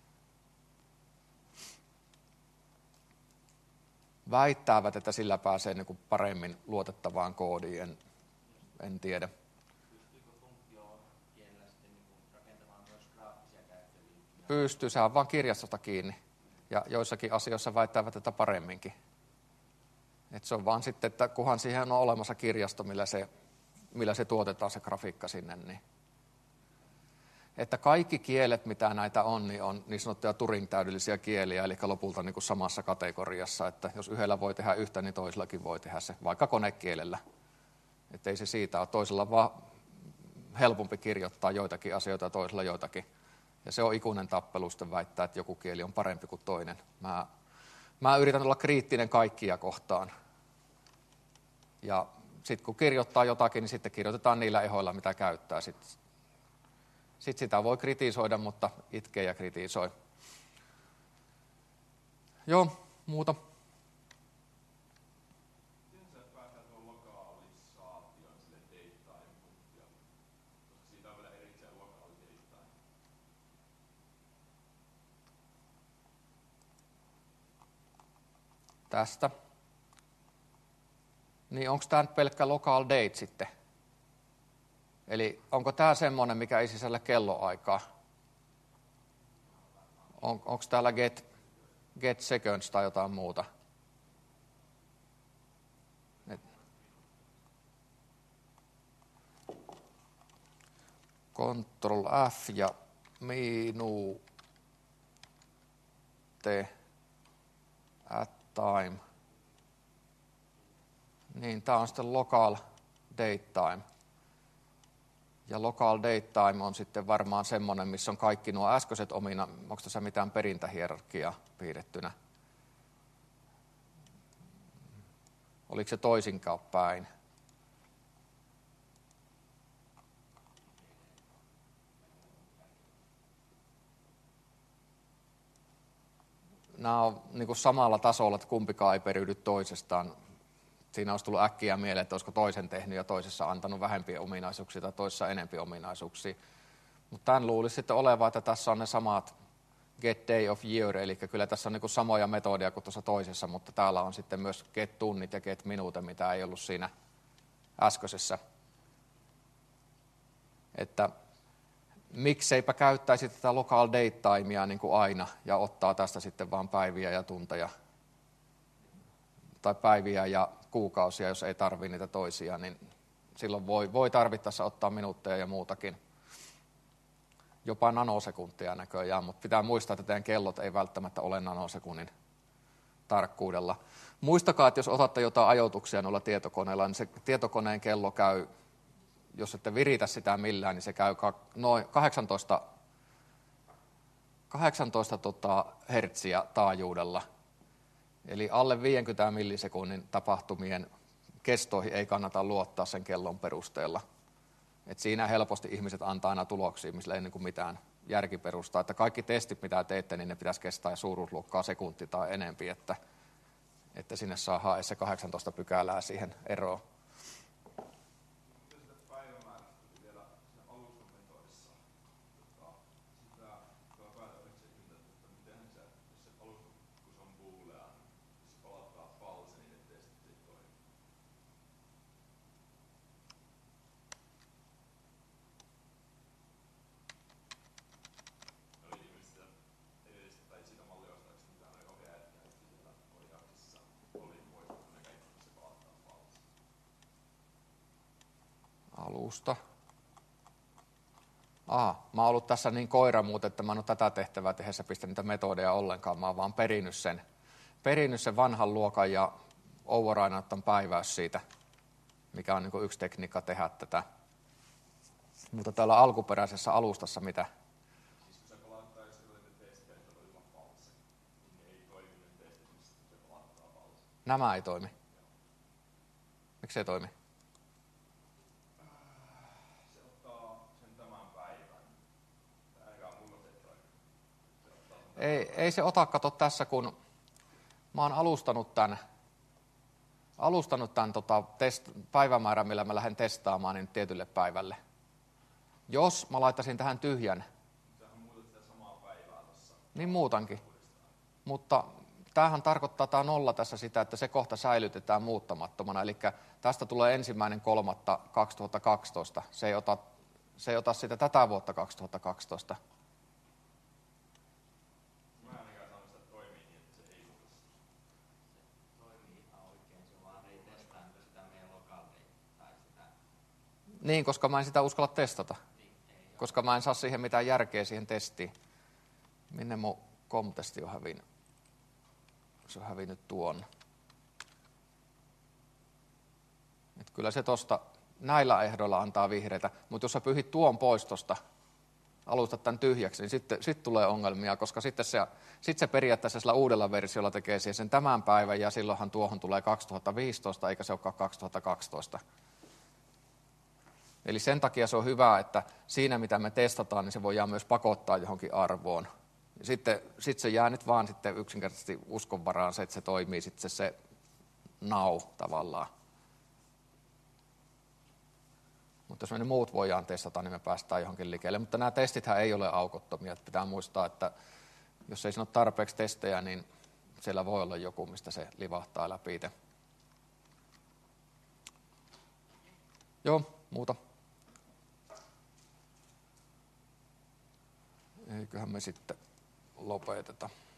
Speaker 1: Väittävät, että sillä pääsee niin kuin paremmin luotettavaan koodiin, en tiedä.
Speaker 2: Pystyykö funktiokielellä sitten rakentamaan myös graafisia käyttöliittymiä?
Speaker 1: Pystyy, sehän on vaan kirjastosta kiinni. Ja joissakin asioissa väittävät, että paremminkin. Et se on vaan sitten, että kunhan siihen on olemassa kirjasto, millä se tuotetaan se grafiikka sinne. Niin. Että kaikki kielet, mitä näitä on, niin on niin sanottuja Turing-täydellisiä kieliä, eli lopulta niin kuin samassa kategoriassa. Että jos yhdellä voi tehdä yhtä, niin toisellakin voi tehdä se, vaikka konekielellä. Että ei se siitä ole. Toisella vaan helpompi kirjoittaa joitakin asioita ja toisella joitakin. Ja se on ikuinen tappelu sitten väittää, että joku kieli on parempi kuin toinen. Mä yritän olla kriittinen kaikkia kohtaan. Ja sitten kun kirjoittaa jotakin, niin sitten kirjoitetaan niillä ehoilla, mitä käyttää. Sitten sitä voi kritisoida, mutta itkee ja kritisoi. Joo, muuta.
Speaker 3: Miten sä päätät tuon lokalisaation sille daytime-funktiolle? Koska siitä on vielä erikseen lokaali daytime.
Speaker 1: Tästä. Niin onko tämä nyt pelkkä local date sitten? Eli onko tämä semmoinen, mikä ei sisällä kelloaikaa? Onko täällä get seconds tai jotain muuta? Control F ja minute at time. Niin, tämä on sitten local date time. Ja local date time on sitten varmaan semmoinen, missä on kaikki nuo äskeiset onko tässä mitään perintähierarkiaa piirrettynä? Oliko se toisinkaan päin? Nämä on niin kuin samalla tasolla, että kumpikaan ei periydy toisestaan. Siinä olisi tullut äkkiä mieleen, että olisiko toisen tehnyt ja toisessa antanut vähempiä ominaisuuksia tai toisessa enempiä ominaisuuksia. Mutta tämän luulisi sitten olevan, että tässä on ne samat get day of year, eli kyllä tässä on niin kuin samoja metodia kuin tuossa toisessa, mutta täällä on sitten myös get tunnit ja get minute, mitä ei ollut siinä äskeisessä. Että mikseipä käyttäisi tätä local date timea niin kuin aina ja ottaa tästä sitten vaan päiviä ja tunteja tai päiviä ja kuukausia, jos ei tarvitse niitä toisia, niin silloin voi tarvittaessa ottaa minuutteja ja muutakin. Jopa nanosekuntia näköjään, mutta pitää muistaa, että teidän kellot ei välttämättä ole nanosekunnin tarkkuudella. Muistakaa, että jos otatte jotain ajoituksia noilla tietokoneilla, niin se tietokoneen kello käy, jos ette viritä sitä millään, niin se käy noin 18 hertsiä taajuudella. Eli alle 50 millisekunnin tapahtumien kestoihin ei kannata luottaa sen kellon perusteella. Et siinä helposti ihmiset antaa aina tuloksia, missä ei niin mitään järkiperustaa. Että kaikki testit, mitä teette, niin ne pitäisi kestää suuruusluokkaa sekunti tai enempi, että sinne saadaan edes se 18 pykälää siihen eroon. Alusta. Mä oon ollut tässä niin koira muuten, että mä en ole tätä tehtävää tehdessä pistänyt niitä metodeja ollenkaan. Mä oon vaan perinnyt sen vanhan luokan ja overrideattan päiväys siitä, mikä on niin kuin yksi tekniikka tehdä tätä. Mutta täällä alkuperäisessä alustassa mitä?
Speaker 3: Siis kun sä palauttaa, jos sä olet testejä, että on ilman false, niin ei toimi ne testit, missä se palauttaa false.
Speaker 1: Nämä ei toimi. Miksi se ei toimi? Ei se ota, kato tässä, kun mä oon alustanut tämän päivämäärän, millä mä lähden testaamaan niin tietylle päivälle. Jos mä laittaisin tähän tyhjän, niin muutankin. Mutta tämähän tarkoittaa tämä nolla tässä sitä, että se kohta säilytetään muuttamattomana. Eli tästä tulee 1.3.2012. Se ei ota sitä tätä vuotta 2012. Niin, koska mä en sitä uskalla testata. Koska mä en saa siihen mitään järkeä siihen testiin. Minne mun com-testi on hävinnyt? Se on hävinnyt tuonne. Et kyllä se tosta näillä ehdoilla antaa vihreitä. Mutta jos sä pyhit tuon pois tosta, alustat tämän tyhjäksi, niin sitten tulee ongelmia, koska sitten se periaatteessa sillä uudella versiolla tekee siihen sen tämän päivän, ja silloinhan tuohon tulee 2015, eikä se olekaan 2012. Eli sen takia se on hyvä, että siinä mitä me testataan, niin se voidaan myös pakottaa johonkin arvoon. Sitten se jää nyt vaan sitten yksinkertaisesti uskon varaan se, että se toimii sitten se now tavallaan. Mutta jos me ne muut voidaan testata, niin me päästään johonkin liikkeelle. Mutta nämä testithän ei ole aukottomia. Että pitää muistaa, että jos ei siinä ole tarpeeksi testejä, niin siellä voi olla joku, mistä se livahtaa läpi itse. Joo, muuta. Eiköhän me sitten lopeteta.